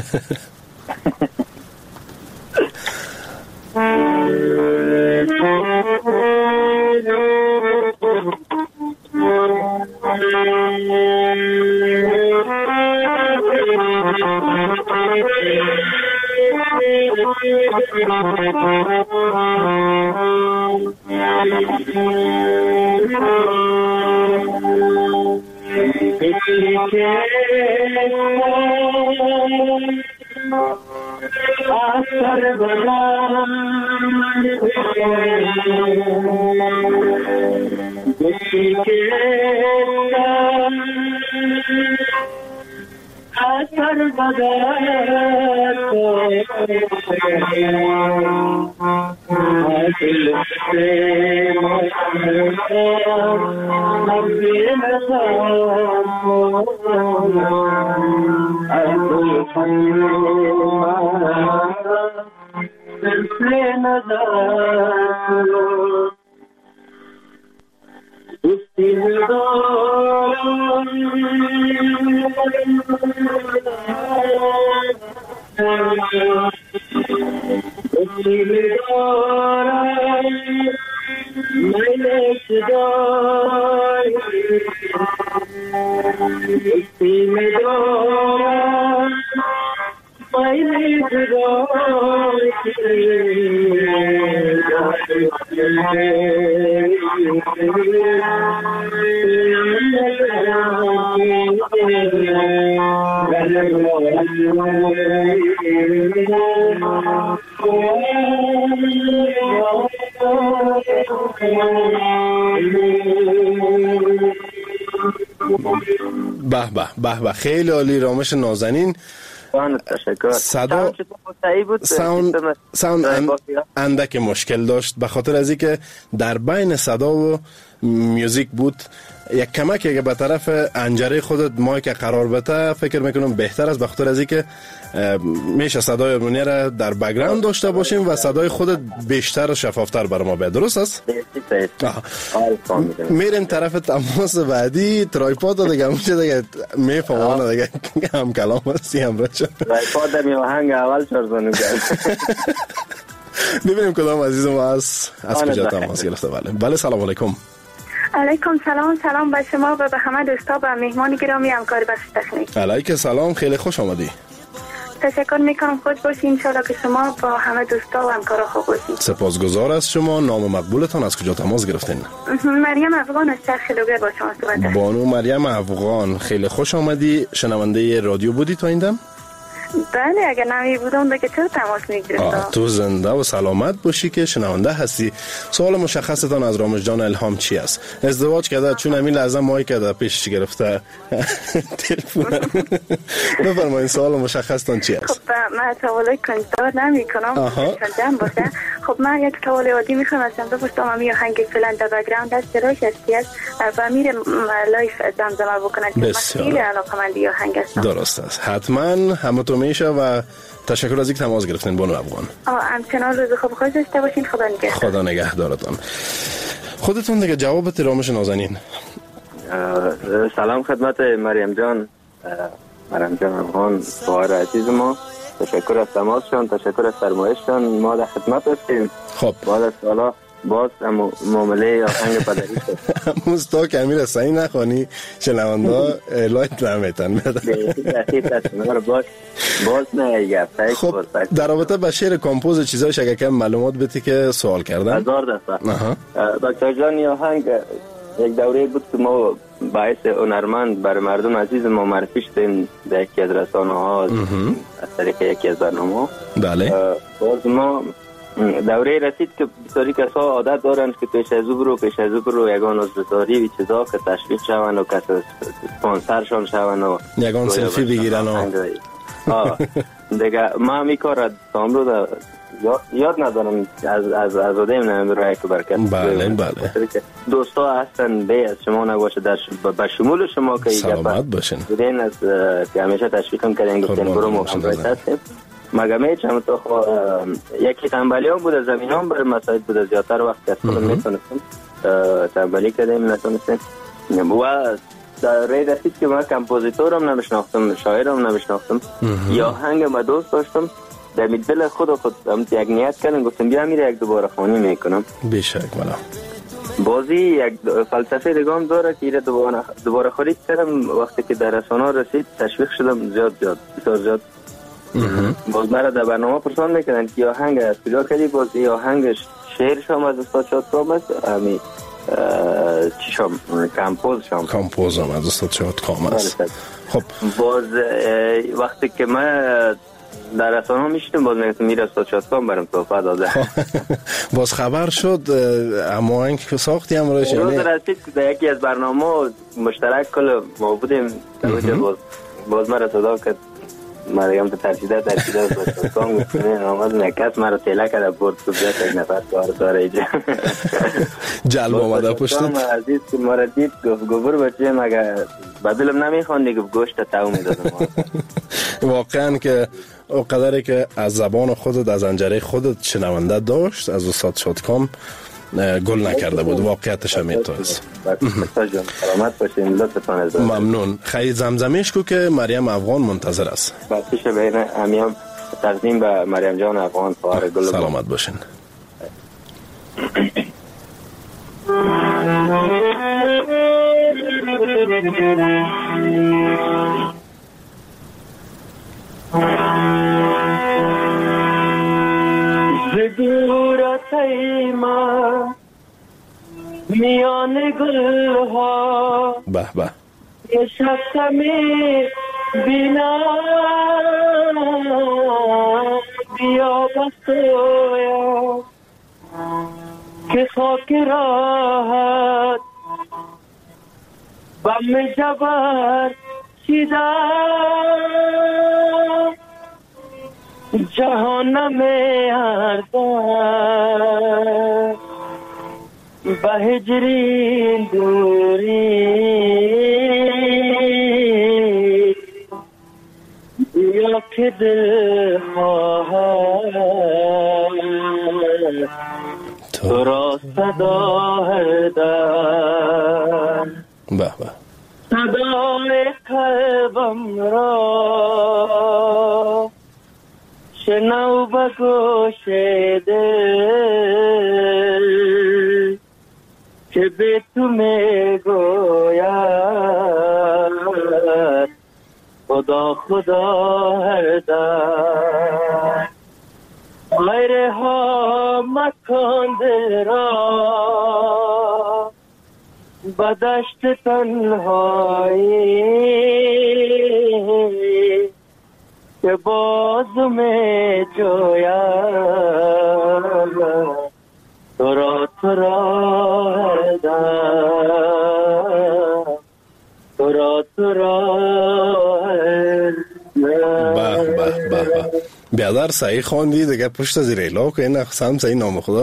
به به به به خیلی عالی رامش نازنین. تشکر. صدا ساوند ساوند اندک مشکل داشت به خاطر از اینکه در بین صدا و میوزیک بود. یک کمک اگه به طرف انجره خودت مایک قرار بده فکر میکنم بهتر است، به خاطر از اینکه میشه صدای ارمونی را در بک‌گراند داشته باشیم و صدای خودت بیشتر و شفافتر برای ما بیاد. درست است؟ میریم طرف تماس بعدی. ترایپاد دیگه میشه دیگه میفهمونه دیگه هم کلام هستی هم رچه ترایپاد در میوهنگ اول چرزانو کرد. ببینیم کدام عزیز ما از از کجا تماس گرفته. بله بله سلام علیکم. علیکم سلام. سلام به شما و به همه دوستا و مهمان گرامی همکار بخش تکنیک. علیکم سلام، خیلی خوش آمدی. تشکر میکنم، خوش باشین. انشالله که شما با همه دوستا و همکارا خوب باشین. سپاسگزار از شما. نام مقبولتان از کجا تماس گرفتین؟ مریم افغان از چرخ لوگر با شما صحبت. بانو مریم افغان، خیلی خوش آمدی. شنونده رادیو بودی تا این دم؟ بله اگر نمی بودم دیگه چرا تماس میگرفتم. تو زنده و سلامت باشی که شنونده هستی. سوال مشخصتان از رامش جان الهام چی است؟ ازدواج کرده؟ چون همین لحظه مایی کرده پیشش گرفته تلفن. بفرمایید سوال مشخصتان چی است؟ خب من سوال کنجکاو نمی کنم جمع باشه. خب من یک سوال عادی میخوام ازم بپرسم. امی آهنگ فعلا در بک‌گراند است چراش هستی است و میره لایف زمزمه بکنن. خیلی علاقه‌مندی آهنگ است. درست است. حتما همتون میشه و تشکر از اینکه تماس گرفتین بانو افغان. آه همچنان روز خوب خوش داشته باشین. خدا نگهدار. خدا نگهدارتان. خودتون دیگه جوابت رامش نازنین. سلام خدمت مریم جان، مریم جان افغان خواهر عزیز ما. تشکر از تماسشان، تشکر از فرمایششان. ما در خدمت هستیم. خب بعد از سالا باز معامله آهنگ پدری شد. مستا که امیر سعی نخوانی شنونده لایت نمیتن باز باز نه گپ. خب در رابطه با شعر کمپوز چیزایش اگه کم معلومات بدی که سوال کردن. هزار دفعه دکتر جان. آهنگ یک دوره بود که ما باعث هنرمند بر مردم عزیز ما معرفی شدیم در یکی از رسانه ها از طریق یکی از برنامه. بله. باز ما دوره رسید که بسیاری کسا عادت دارند که پیش از او برو پیش از او برو یگان عضوزاری و چیزا که تشویق شون و کس سپانسرشان شون و یگان سلفی بگیرن و دیگه ما همی کار را تامرو یاد ندارم از از از آدم نمیره که برکت. بله بله. دوستا هستن به از شما نباشه در به شمول شما که سلامت باشین. بودین از که همیشه تشویقم کردین گفتین برو محبت هستیم. مگه میچم تو خو یکی تنبلیام بود زمینام بر مسائل بود زیادتر وقت که خودم میتونستم تنبلی کردیم نتونستم و در رسید که من کمپوزیتورم نمیشناختم شاعرم نمیشناختم یا هنگ ما دوست داشتم در دل خود خود هم یک نیت کردم گفتم بیا میره یک دوباره خوانی میکنم. بیشک والا بازی یک فلسفه دیگه داره که ایره دوباره دوباره خرید کردم. وقتی که در رسانه رسید تشویق شدم زیاد زیاد بسیار زیاد. باز مرا در برنامه پرسان میکنن که آهنگ از کجا کردی؟ باز این آهنگش شعر شام از استاد شادکام است، همی چی شام کمپوز شام کمپوز هم از استاد شادکام است. خب باز وقتی که من در رسانه میشتم باز میگفتم میره استاد شادکام برام توفه داده. باز خبر شد اما آهنگ که ساختی هم روش روز رسید که در یکی از برنامه مشترک کل ما بودیم باز باز مرا صدا کرد مریم تو ترسیده ترسیده باشه کام گفتنه آمد نکس مرا تیله کرده برد تو بیاد یک نفر کار داره ایجا جلب آمده پشتت عزیز که مرا دید گفت گوبر بچه مگه بدلم نمیخوان گفت گوشت تاو میدادم. واقعا که او قدری که از زبان خودت از انجره خودت شنونده داشت از استاد شادکام گل نکرده بود. واقعیتش هم اینطوریست. سلامت باشین. لطفتان از ممنون. خیلی زمزمیش کو که مریم افغان منتظر است. بخشش بین همیم تقدیم به مریم جان افغان خواهر گل. سلامت باشین. زدورت ایما میان گل ها به به یه شخص می بینم بیا بستویا که خاک راحت بم جبر سیدم جهان میں اردار بہجری دوری یا کہ دل خواہد تو را صدا هردار به به صدای قلبم را شنو بگوش دل که به تو می گوید خدا خدا هر در غیر ها مکن دل را بدشت تنهایی که باز می جوید تو را تو را در تو را تو را به به به بیادر صحیح خواندی دیگه پشت از ریلا که این هم صحیح نام خدا.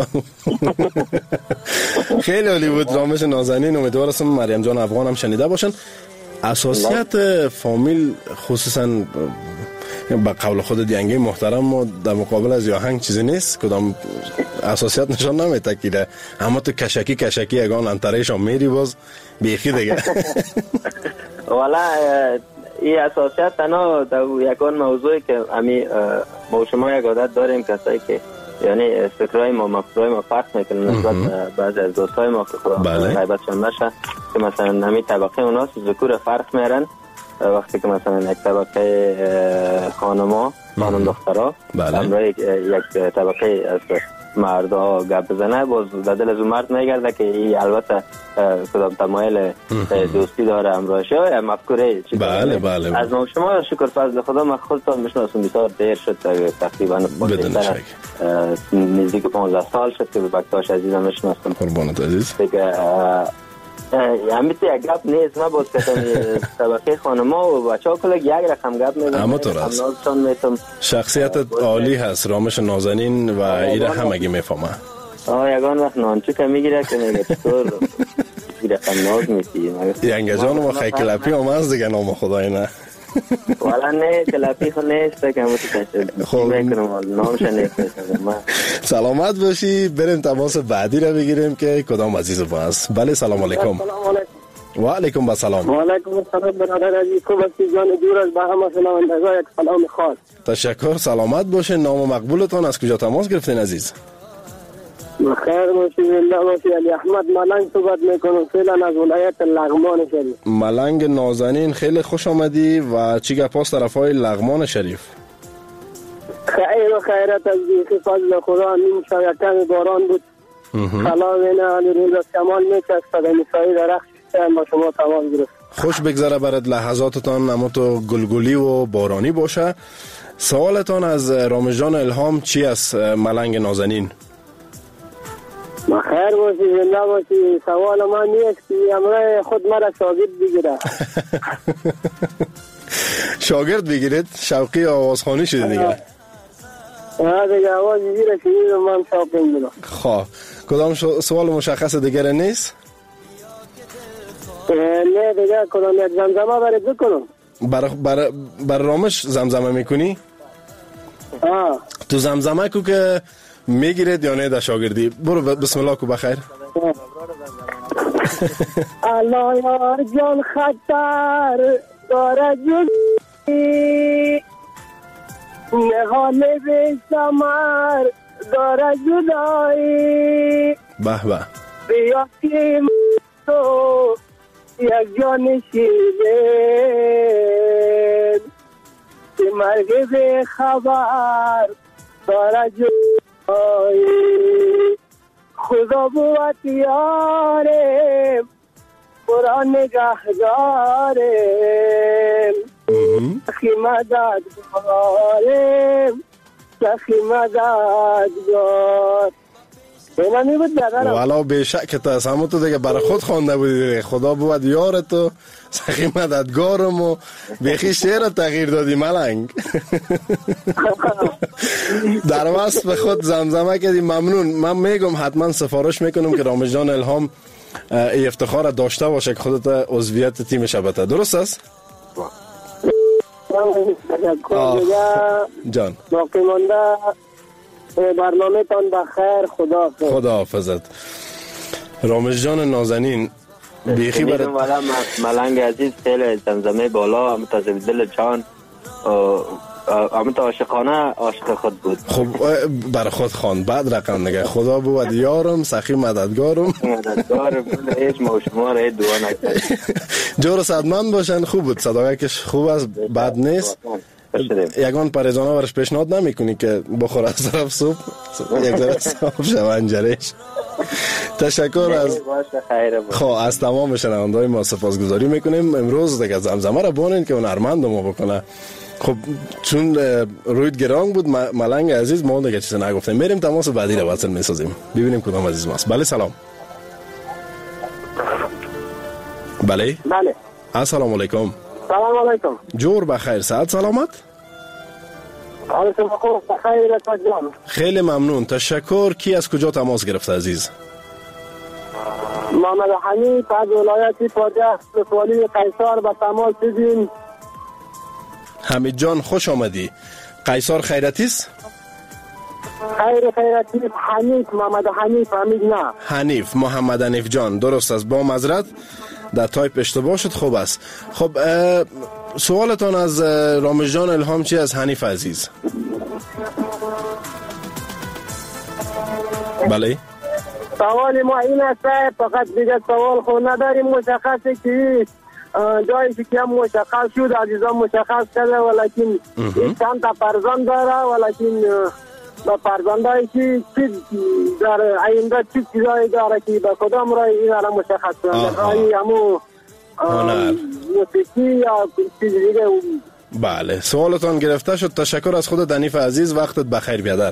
خیلی عالی بود. رامش نازنین. امیدوار هستم مریم جان افغان هم شنیده باشن. اساسیت فامیل خصوصا به قول خود دیانگی محترم و در مقابل از آهنگ چیزی نیست، کدام اساسیت نشان نمیده که اما تو کشکی کشکی یگان انترهشان میری باز بیخی دیگه. والا این اساسیت تنها در یکان موضوعی که امی ما شما یک عادت داریم کسایی که یعنی فکرهای ما مفکرهای ما فرق میکنه نسبت بعضی از دوستای ما که غیبتشان نشه که مثلا نمی طبقه اوناست ذکور فرق میرن وقتی که مثلا یک طبقه خانما خانم دخترها همراه یک طبقه از مردا گپ بزنه باز در دل از اون مرد میگرده که این البته کدام تمایل دوستی داره همراهش یا مفکوره. بله بله از ما شما شکر فضل خدا من خودتان میشناسم بسیار دیر شد تقریبا نزدیک پانزده سال شد که به بکتاش عزیزم میشناسم. قربانت عزیز. دیگه همیشه یک گپ نیست ما باز کتن طبقه خانما و بچه ها کلک یک رقم گپ میزن اما تو راست شخصیت عالی هست رامش نازنین و ایره همگی میفهمه. آه یگان وقت نانچو که میگیره که میگه چطور رقم ناز میسی ینگه جان ما خیلی کلپی هم هست دیگه نام خدای نه والا نه کلپی خود نیست که همون تو میکنم نامش نیست. سلامت باشی بریم تماس بعدی رو بگیریم که کدام عزیز با هست. بله سلام علیکم. و علیکم با سلام. و علیکم السلام برادر عزیز خوب هستی جان دور از به همه شنوندگان یک سلام خاص. تشکر سلامت باشه. نام مقبولتان از کجا تماس گرفتین عزیز؟ خیر باشی زنده باشی. علی احمد ملنگ صحبت میکنم فعلا از ولایت لغمان شریف. ملنگ نازنین خیلی خوش آمدی و چی گپاس طرفای لغمان شریف؟ خیر و خیرت از بیخی فضل خدا نیم شا یکم باران بود خلا وینه علی روز کمال میکست و نسایی درخت شستیم با شما تماس گرفت. خوش بگذره برد لحظاتتان اما تو گلگلی و بارانی باشه. سوالتان از رامجان الهام چی است ملنگ نازنین؟ خیر باشی زنده باشی. سوال ما نیست که امرای خود مرا شاگرد بگیره. شاگرد بگیرید؟ شوقی آوازخوانی شده دیگه. آه دیگه آواز زیره شدید و من شوقی میدونم. خواه کدام سوال مشخص دیگر نیست؟ نه دیگه کدام یک زمزمه برای بکنم. بر, بر, بر رامش زمزمه میکنی؟ آه تو زمزمه کو که میگیرید یا نه در شاگردی؟ برو بسم الله کو بخیر. الله یار جان خطر داره جدی نهال به سمر داره جدایی به به بیا که تو یک جان شیرین که مرگ به خبر داره جدایی خدا بود یارم قرآن نگهدارم سخی مدد دارم سخی مدد دار اینمی بود دارم والا بیشک که تا همون تو دیگه برای خود خوانده بودی خدا بود یارتو سخی مددگارم و بیخی شعر تغییر دادی ملنگ. در وصف خود زمزمه کردی ممنون. من میگم حتما سفارش میکنم که رامجان الهام ای افتخار داشته باشه که خودت عضویت تیم شبته. درست است؟ جان باقی مانده برنامه تان بخیر. خدا خدا حافظت. رامجان نازنین بیخی برد والا ملنگ عزیز خیلی زمزمه بالا متاسب دل جان اما تا عاشقانه عاشق خود بود. خب برای خود خوان بعد رقم نگه خدا بود یارم سخی مددگارم مددگارم هیچ ما شما را دعا نکرد جور صدمند باشن. خوب بود صدایکش خوب است بد نیست. یگان پریزانه ورش پیشنهاد نمی کنی که بخور از طرف صبح یک ذره صاف شو انجرش. تشکر از خواه از تمام شنونده‌های ما سپاسگزاری میکنیم. امروز دیگه زمزمه را بانین که اون ارمند ما بکنه. خب چون روید گرانگ بود ملنگ عزیز ما دیگه چیزی نگفتیم. میریم تماس بعدی رو وصل میسازیم ببینیم کدام عزیز ماست. بله سلام. بله بله السلام علیکم. سلام علیکم. جور بخیر صحت سلامت. خیلی ممنون تشکر. کی از کجا تماس گرفته عزیز؟ محمد حنیف از ولایت پاداش سوالی قیصر با تماس دیدیم. حمید جان خوش آمدی. قیصر خیرتی است؟ خیر خیرتی حنیف محمد حنیف حمید نه حنیف محمد حنیف جان درست است. با معذرت در تایپ اشتباه شد. خوب است. خب سوالتان از رامز جان الهام چی از حنیف عزیز؟ بله سوال ما این است فقط دیگه سوال خود نداریم مشخصه که جایشی که هم مشخص شد عزیزان مشخص کرده ولیکن چند تا فرزند داره ولیکن با فرزندایی که در آینده چی چیزایی داره که به کدام رای این را مشخص کنه رای همو موسیقی یا چیز دیگه. بله سوالتان گرفته شد. تشکر از خودت حنیف عزیز. وقتت بخیر بیادر.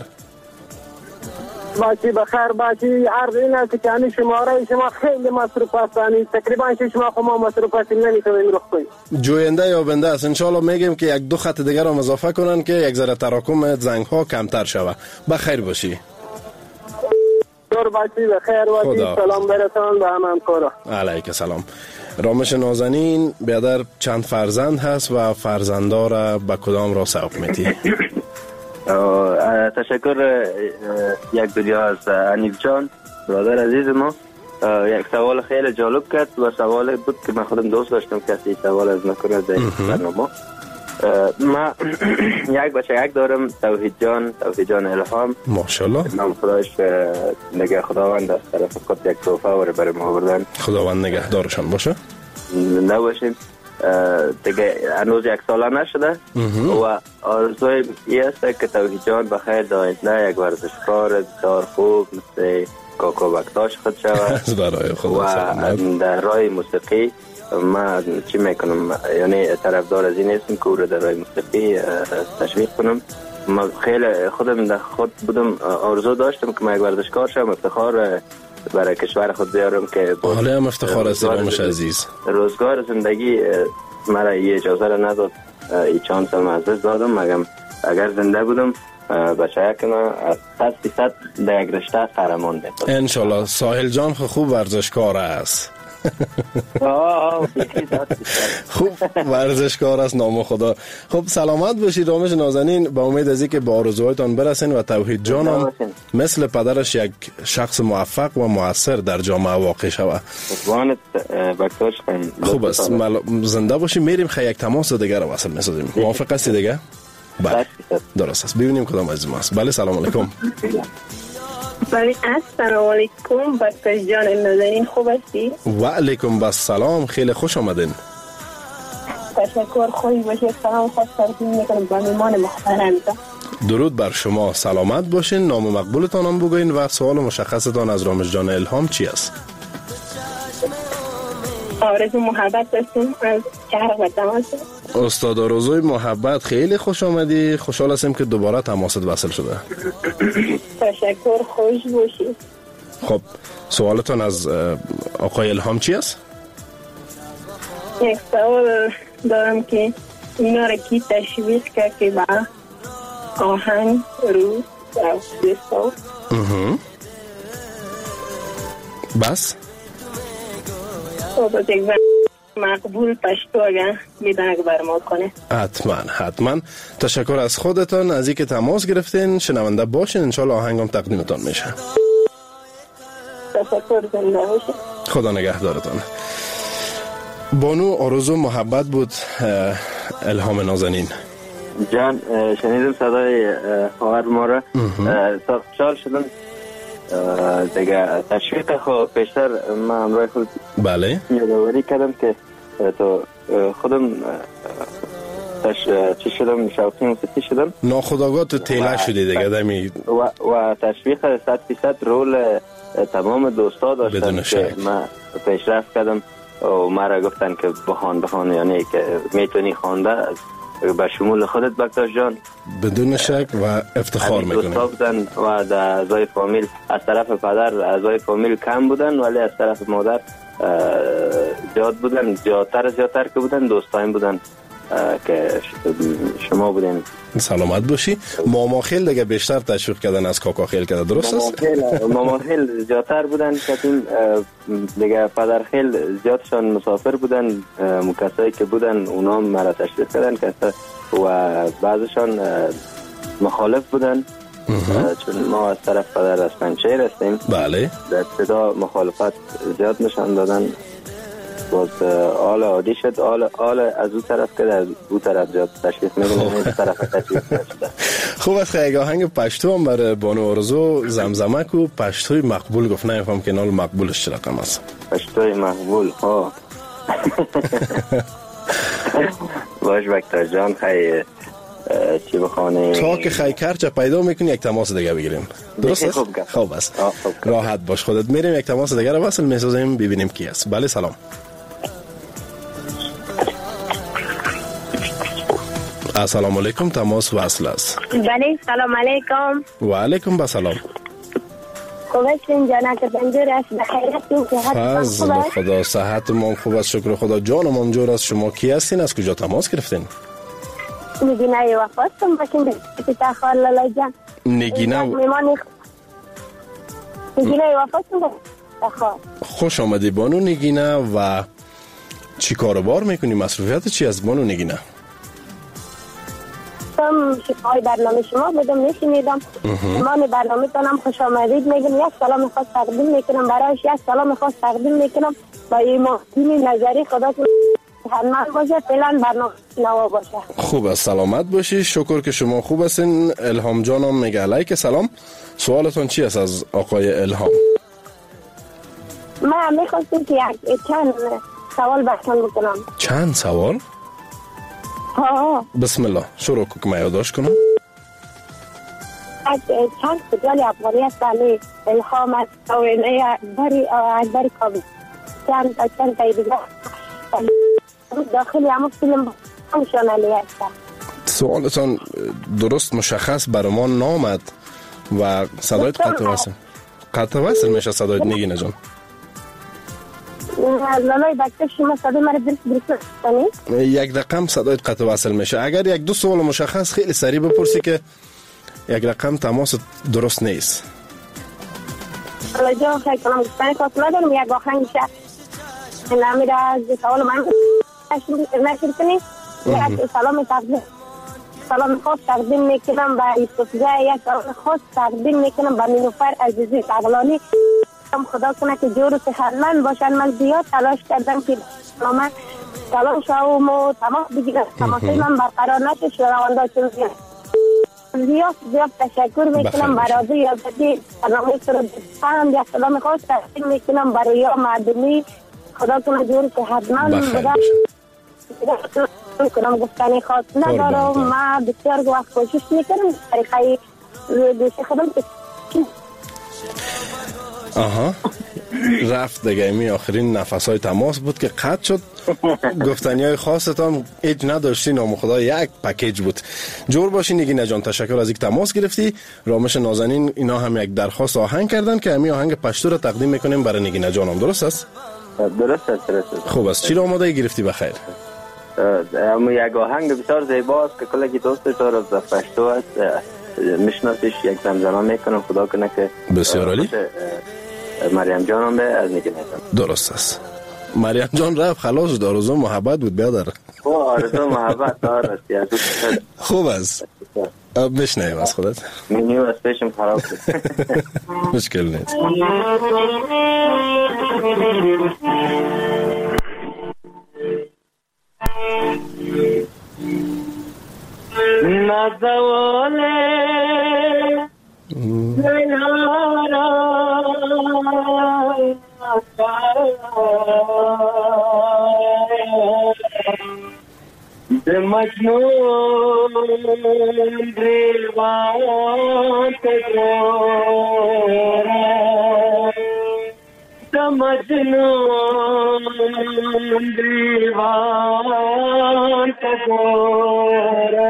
باشی بخیر باشی. عرض این است که هنی شماره شما خیلی مصروف هستانی تقریبا شش ماه ما مصروف هستیم نمیتونیم رخ کنیم. جوینده یا بنده است. انشالله میگیم که یک دو خط دیگر هم اضافه کنن که یک ذره تراکم زنگ ها کمتر شوه. بخیر باشی. دور باشی بخیر باشی. سلام برسان به همه همکارا. علیک سلام. رامش نازنین بیادر چند فرزند هست و فرزندا را به کدام را سوق میتی؟ تشکر یک دنیا از حنیف جان برادر عزیز ما. یک سوال خیلی جالب کرد و سوال بود که من خودم دوست داشتم کسی سوال از نکنه در برنامه. ما یک بچه یک دارم توحید جان توحید جان الهام ماشاءالله. نام خدایش نگه خداوند از طرف خود یک توفه وره برای ما بردن. خداوند نگه دارشان باشه. نباشیم دیگه هنوز یک ساله نشده و آرزوی ای است که توحید جان بخیر داینده یک ورزشکار بسیار خوب مثل کاکا بکتاش خود شود و در راه موسیقی. من چی میکنم یعنی طرفدار از این نیستم که او رو در راه موسیقی تشویق کنم. من خیلی خودم در خود بودم آرزو داشتم که من یک ورزشکار شم افتخار برای کشور خود بیارم که حالا هم افتخار است رامش عزیز. روزگار زندگی مرا این اجازه را نداد. این چند سال من از دست دادم مگم اگر زنده بودم بچه که من صد فیصد در یک رشته قهرمان میشم انشالله. ساحل جان خوب ورزشکار است. خوب ورزشکار است نام خدا. خب سلامت باشید رامش نازنین. با امید از اینکه با آرزوهایتان برسین و توحید جان هم مثل پدرش یک شخص موفق و موثر در جامعه واقع شود. خوب است. زنده باشیم. میریم خیلی یک تماس دیگر رو وصل میسازیم. موافق هستی دیگه؟ بله درست است. ببینیم کدام از ما است. بله سلام علیکم. بله السلام علیکم بکتاش جان نازنین خوب هستی؟ و علیکم السلام خیلی خوش آمدین. تشکر خوبی باشید. سلام خاص تقدیم میکنم به میهمان محترم. درود بر شما. سلامت باشین. نام مقبولتان هم بگوین و سوال مشخصتان از رامز جان الهام چی است؟ آرزو محبت داشتیم از شهر و تماس. استاد آرزوی محبت خیلی خوش آمدی. خوشحال هستیم که دوباره تماست وصل شده. تشکر خوش باشید. خب سوالتان از آقای الهام چی است؟ یک سوال دارم که اینا را کی تشویق کرد که با آهنگ رو دستاو بس؟ خب از یک مقبول پشتو اگر میدنگ برما کنه. حتما حتما. تشکر از خودتان از اینکه تماس گرفتین. شنونده باشین. انشالله آهنگم تقدیمتان میشه. تشکر. زنده باشین. خدا نگهدارتان. بانو آرزو محبت بود الهام نازنین جان. شنیدم صدای خواهر ما را تا خوشحال شدم دیگه. تشویق خود پیشتر من همراه خود بله یادآوری کردم که تو خودم تش... چی شدم شوقی موسیقی شدم ناخودآگاه تو تیله شدی دیگه دمی و, و تشویق صد فیصد رول تمام دوستا داشتن که من پیشرفت کردم و مرا گفتن که بخوان بخوان یعنی که میتونی خوانده به شمول خودت بکتاش جان بدون شک و افتخار میکنیم. بودن و در اعضای فامیل از طرف پدر اعضای فامیل کم بودن ولی از طرف مادر زیاد بودن. زیادتر زیادتر که بودن دوستایم بودن که شما بودین. سلامت باشی. ماما خیل دیگه بیشتر تشویق کردن از کاکا خیل کرده درست است؟ ماما خیل زیادتر بودن که دیگه پدر خیل زیادشان مسافر بودن. مکسایی که بودن اونا مرا تشویق کردن که و بعضشان مخالف بودن چون ما از طرف پدر از پنجشیر هستیم. بله. در ابتدا مخالفت زیاد نشان دادن، باز آل عادی شد. آل آل از او طرف که از او طرف زیاد تشویق می‌کنه، این طرف تشویق نشده. خوب است که آهنگ پشتو هم برای بانو آرزو زمزمه کو پشتوی مقبول گفت، نمی‌فهم که نال مقبولش چه رقم است. پشتوی مقبول ها. باش بکتر جان خیلی چی بخوانیم تا که خیلی کرچه پیدا میکنی یک تماس دیگه بگیریم. درست است؟ خوب است. راحت باش خودت. میریم یک تماس دیگه رو وصل میسازیم ببینیم کی است. بله سلام. السلام علیکم. تماس وصل است. بله سلام علیکم. و علیکم السلام. خوب هستین جانا که بنجور است بخیرتون که فضل خدا صحت ما خوب است شکر خدا. جانم منجور است. شما کی هستین؟ از کجا تماس گرفتین؟ نگینه وفاستم باشین بیتا خال لالا جان. نگینه میمانی نگینه وفاستم بخواه. خوش آمدی بانو نگینه. و چی کاروبار میکنی؟ مصروفیت چی از بانو نگینه؟ تم شکای برنامه شما بودم نشینیدم. من برنامه تانم خوش آمدید میگم. یک سلام خاص تقدیم میکنم برایش. یک سلام خاص تقدیم میکنم با ایمانی نظری. خدا کنه من باشه فعلا برنامه نوا باشه. خوب است سلامت باشی. شکر که شما خوب هستین. الهام جانم میگه علیک سلام. سوالتون چی است از آقای الهام؟ من میخواستم که یک چند سوال بحثان بکنم. چند سوال؟ ها بسم الله شروع که من یادداشت کنم. چند سجال افغانی است علی الهام است و اینه بری بری کابل چند چند تایی دیگه داخلی همون فیلم همشان علی هستم. سوالتان درست مشخص برمان نامد و صدایت قطع وصل قطع وصل میشه. صدایت نگینه جان. لالای بکتر شما صدای مرا درست درست کنید؟ یک رقم صدایت قطع وصل میشه. اگر یک دو سوال مشخص خیلی سریع بپرسی که یک رقم تماس درست نیست. حالا جا خیلی کنم گفتن فاصله دارم یک آخرین شد نمی را از سوال من نشر کنید. یک سلام تقدیم سلام خاص تقدیم میکنم به ایستوفزه. یک سلام خاص تقدیم میکنم به نیلوفر عزیزی اغلانی. خدا کنه که جور و صحتمند باشن. من زیاد تلاش کردم که من سلام شوم و تماس بگیرم. تماسی من برقرار نشد. شنونده چون زیاد زیاد تشکر میکنم برای یادگیری برنامه سرود هم. یک سلام خاص تقدیم میکنم برای یا معدومی. خدا کنه جور صحتمند بودن. کنم گفتنی خاص ندارم. من بسیار وقت کوشش میکنم طریقه دوشی خودم. آها رفت دیگه. می آخرین نفس های تماس بود که قطع شد. گفتنی های خاصتان ایج نداشتی. نام خدا یک پکیج بود. جور باشی نگینه جان. تشکر از اینکه تماس گرفتی. رامش نازنین اینا هم یک درخواست آهنگ کردن که همین آهنگ پشتو رو تقدیم میکنیم برای نگینه جانم. درست است؟ درست است. درست است. خوب است. چی رو آماده گرفتی بخیر؟ اما یک آهنگ بسیار زیباست که کلگی دوستش رو از پشتو است میشناسیش. یک زمزمه میکنم خدا کنه که بسیار عالی. مریم جانم به از نگینه جان. درست است. مریم جان رفت خلاص شد. آرزو محبت بود بیادر. او آرزو محبت دار است. خوب است. اب بشنویم از خودت. منیو از پیشم خراب شد. مشکل نیست. نزواله زنارا de Majnun Revan Tagore de Majnun Revan Tagore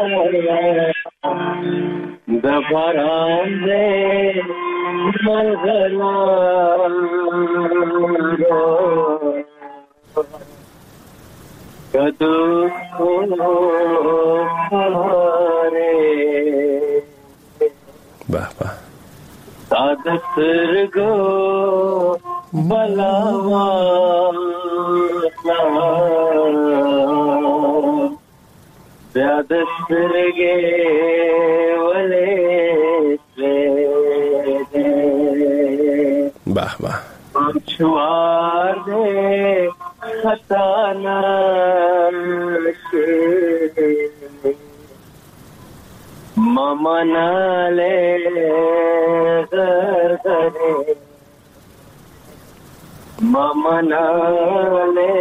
de Baran de Malgara Kadu Bah bah. Sadatırgo balava بیاد سرگه ولی سویده به به چوار ده خطا نشه ماما ناله غرغره ماما ناله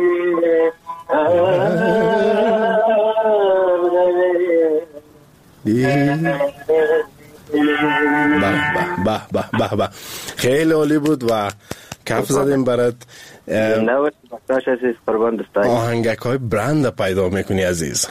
به به به به خیلی عالی بود و کف زدیم برات. نوش بختاش عزیز قربان دستای آهنگک های برند پیدا میکنی عزیز.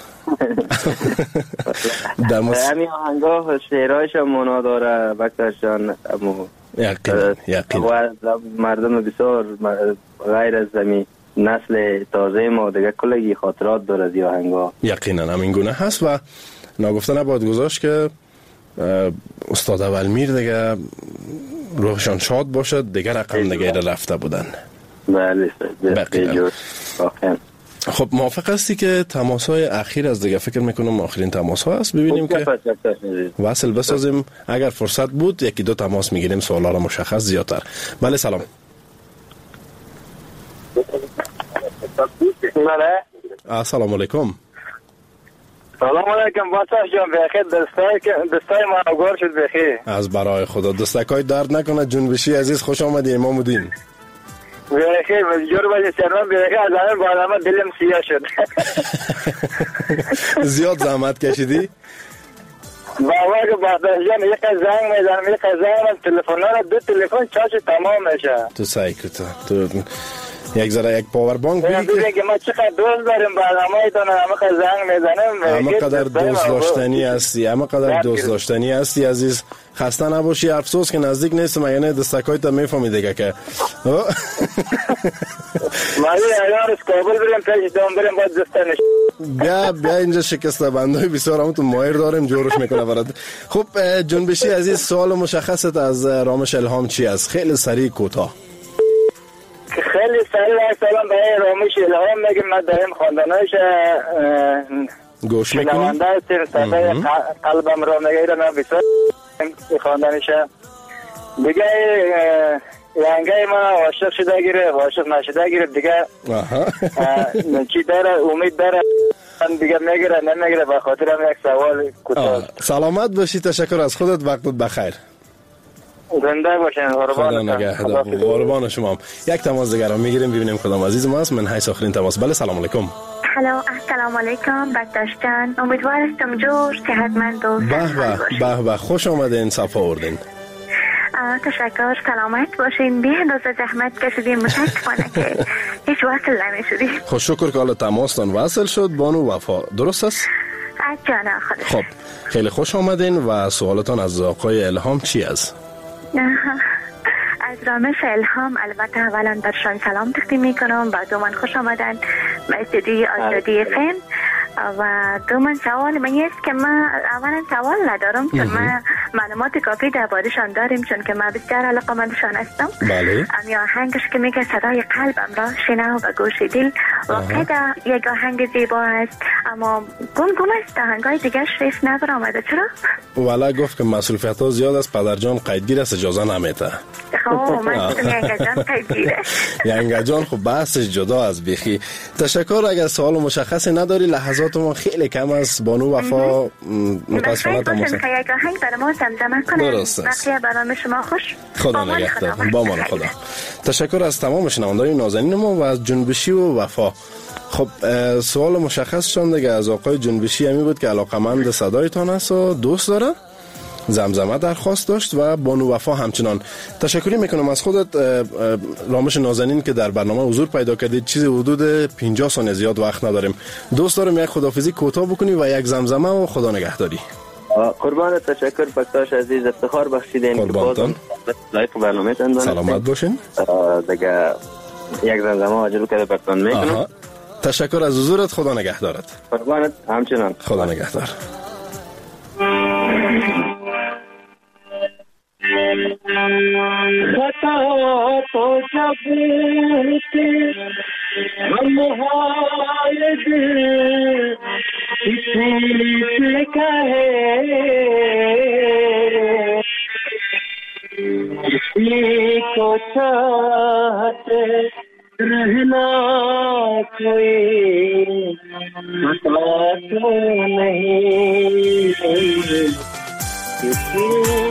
همین آهنگا شعرهایش هم مانا داره بختاش جان. یقینا یقینا مردم بسیار غیر از زمین نسل تازه ما دیگه کلگی خاطرات داره از آهنگا. یقینا همین گونه هست و ناگفته نباید گذاشت که استاد اولمیر دیگه روحشان شاد باشد، دیگه رقم دیگه رفته بودن. بله بله. خب موافق هستی که تماس های اخیر از دیگه فکر میکنم آخرین تماس ها هست، ببینیم که وصل بسازیم. اگر فرصت بود یکی دو تماس میگیریم سوالا را مشخص زیادتر. بله سلام. بله سلام علیکم. سلام علیکم باتاش جان، بخیر. دستای دستای ما گور شد بخیر. از برای خدا دستکای درد نکنه. جنبشی عزیز خوش آمدی. امام الدین بخیر. جور باشه سرمان بخیر. از الان بالام دلم سیاه شد. زیاد زحمت کشیدی؟ بابا که باتاش جان یک زنگ میزنم یک زنگ تلفن رو دو تلفن چارج تمام میشه. تو سعی کن تو یک ذره یک پاور بانک بگی که ما چقدر دوست داریم برنامه ایتون همه قدر زنگ میزنیم همه قدر دوست داشتنی هستی همه قدر دوست داشتنی هستی عزیز. خسته نباشی. افسوس که نزدیک نیستم، یعنی دستکای تا میفهمی دیگه که مالی ایار از کابل بریم پیش دوم بریم باید دستانش بیا بیا اینجا شکسته بندهای بسیار همون تو ماهر داریم جورش میکنه برات. خب جنبشی عزیز سوال مشخصت از رامش الهام چی است؟ خیلی سریع کوتاه. خیلی سریع سلام برای رامش الهام میگم. من داریم خواندنایش گوش میکنیم. شنونده هستیم. صدای قلبم را میگیره. من بسیار خواندنش دیگه یعنگه ما عاشق شده گیره عاشق نشده گیره دیگه چی داره امید داره دیگه میگیره نمیگیره. به خاطر هم یک سوال کوتاه. سلامت باشی. تشکر از خودت. وقتت بخیر. زنده باشین. قربان قربان شما هم. یک تماس دیگر رو میگیریم ببینیم کدام عزیزم هست. من حیث آخرین تماس. بله سلام علیکم. هلو السلام علیکم بکتاش جان. امیدوارم جور صحتمند و به به به خوش آمدین. صفا آوردین. تشکر. سلامت باشین. بی اندازه زحمت کشیدیم. متاسفانه که هیچ وصل نمیشدیم. خوش شکر که حالا تماستان وصل شد. بانو وفا درست است؟ جان خودش. خب خیلی خوش آمدین و سوالتان از آقای الهام چی است؟ از رامش الهام البته اولا برشان سلام تقدیم میکنم. بعد دومن خوش آمدن به استودیوی آزادی فم. و دومن سوال من است که ما اولا سوال ندارم چون ما معلومات کافی درباره‌شان داریم چون که ما بسیار علاقه‌مندشان هستم. بله. امی آهنگش که میگه صدای قلبم را شنو و گوش دل واقعا یک آهنگ زیبا است اما گم گم است. آهنگای دیگه شریف نبر آمده. چرا؟ والا گفت که مسئولیت ها زیاد است. پدرجان قیدگیر است اجازه نمیده. خب من ینگه جان قیدگیره. ینگه جان خب بحثش جدا از بیخی. تشکر. اگر سوال مشخصی نداری لحظات ما خیلی کم است. بانو وفا متاسفانه تماس یک آهنگ برای ما زمزمه کنم. درست است. بقیه برنامه شما خوش. خدا نگهدار. با مان خدا. تشکر از تمام شنوندگان نازنین ما و از جنبشی و وفا. خب سوال مشخص شون دیگه از آقای جنبشی همی بود که علاقمند صدایتان است و دوست داره. زمزمه درخواست داشت و بانو وفا همچنان. تشکری میکنم از خودت رامش نازنین که در برنامه حضور پیدا کردید. چیز حدود پنجاه ثانیه زیاد وقت نداریم. دوست دارم یک خداحافظی کوتاه بکنی و یک زمزمه و خدا نگهداری. قربان تشکر بکتاش عزیز. افتخار بخشیدین که بازم لایق برنامه تان دانستین. سلامت باشین. دیگه یک زمزمه عاجل کرده براتون میکنم. تشکر از حضورت. خدا نگهدارت. قربانت همچنان. خدا نگهدار. خطا تو جب کے ہم ہائے دل लिखा है किसी को चाहते रहना कोई पता तो नहीं किसी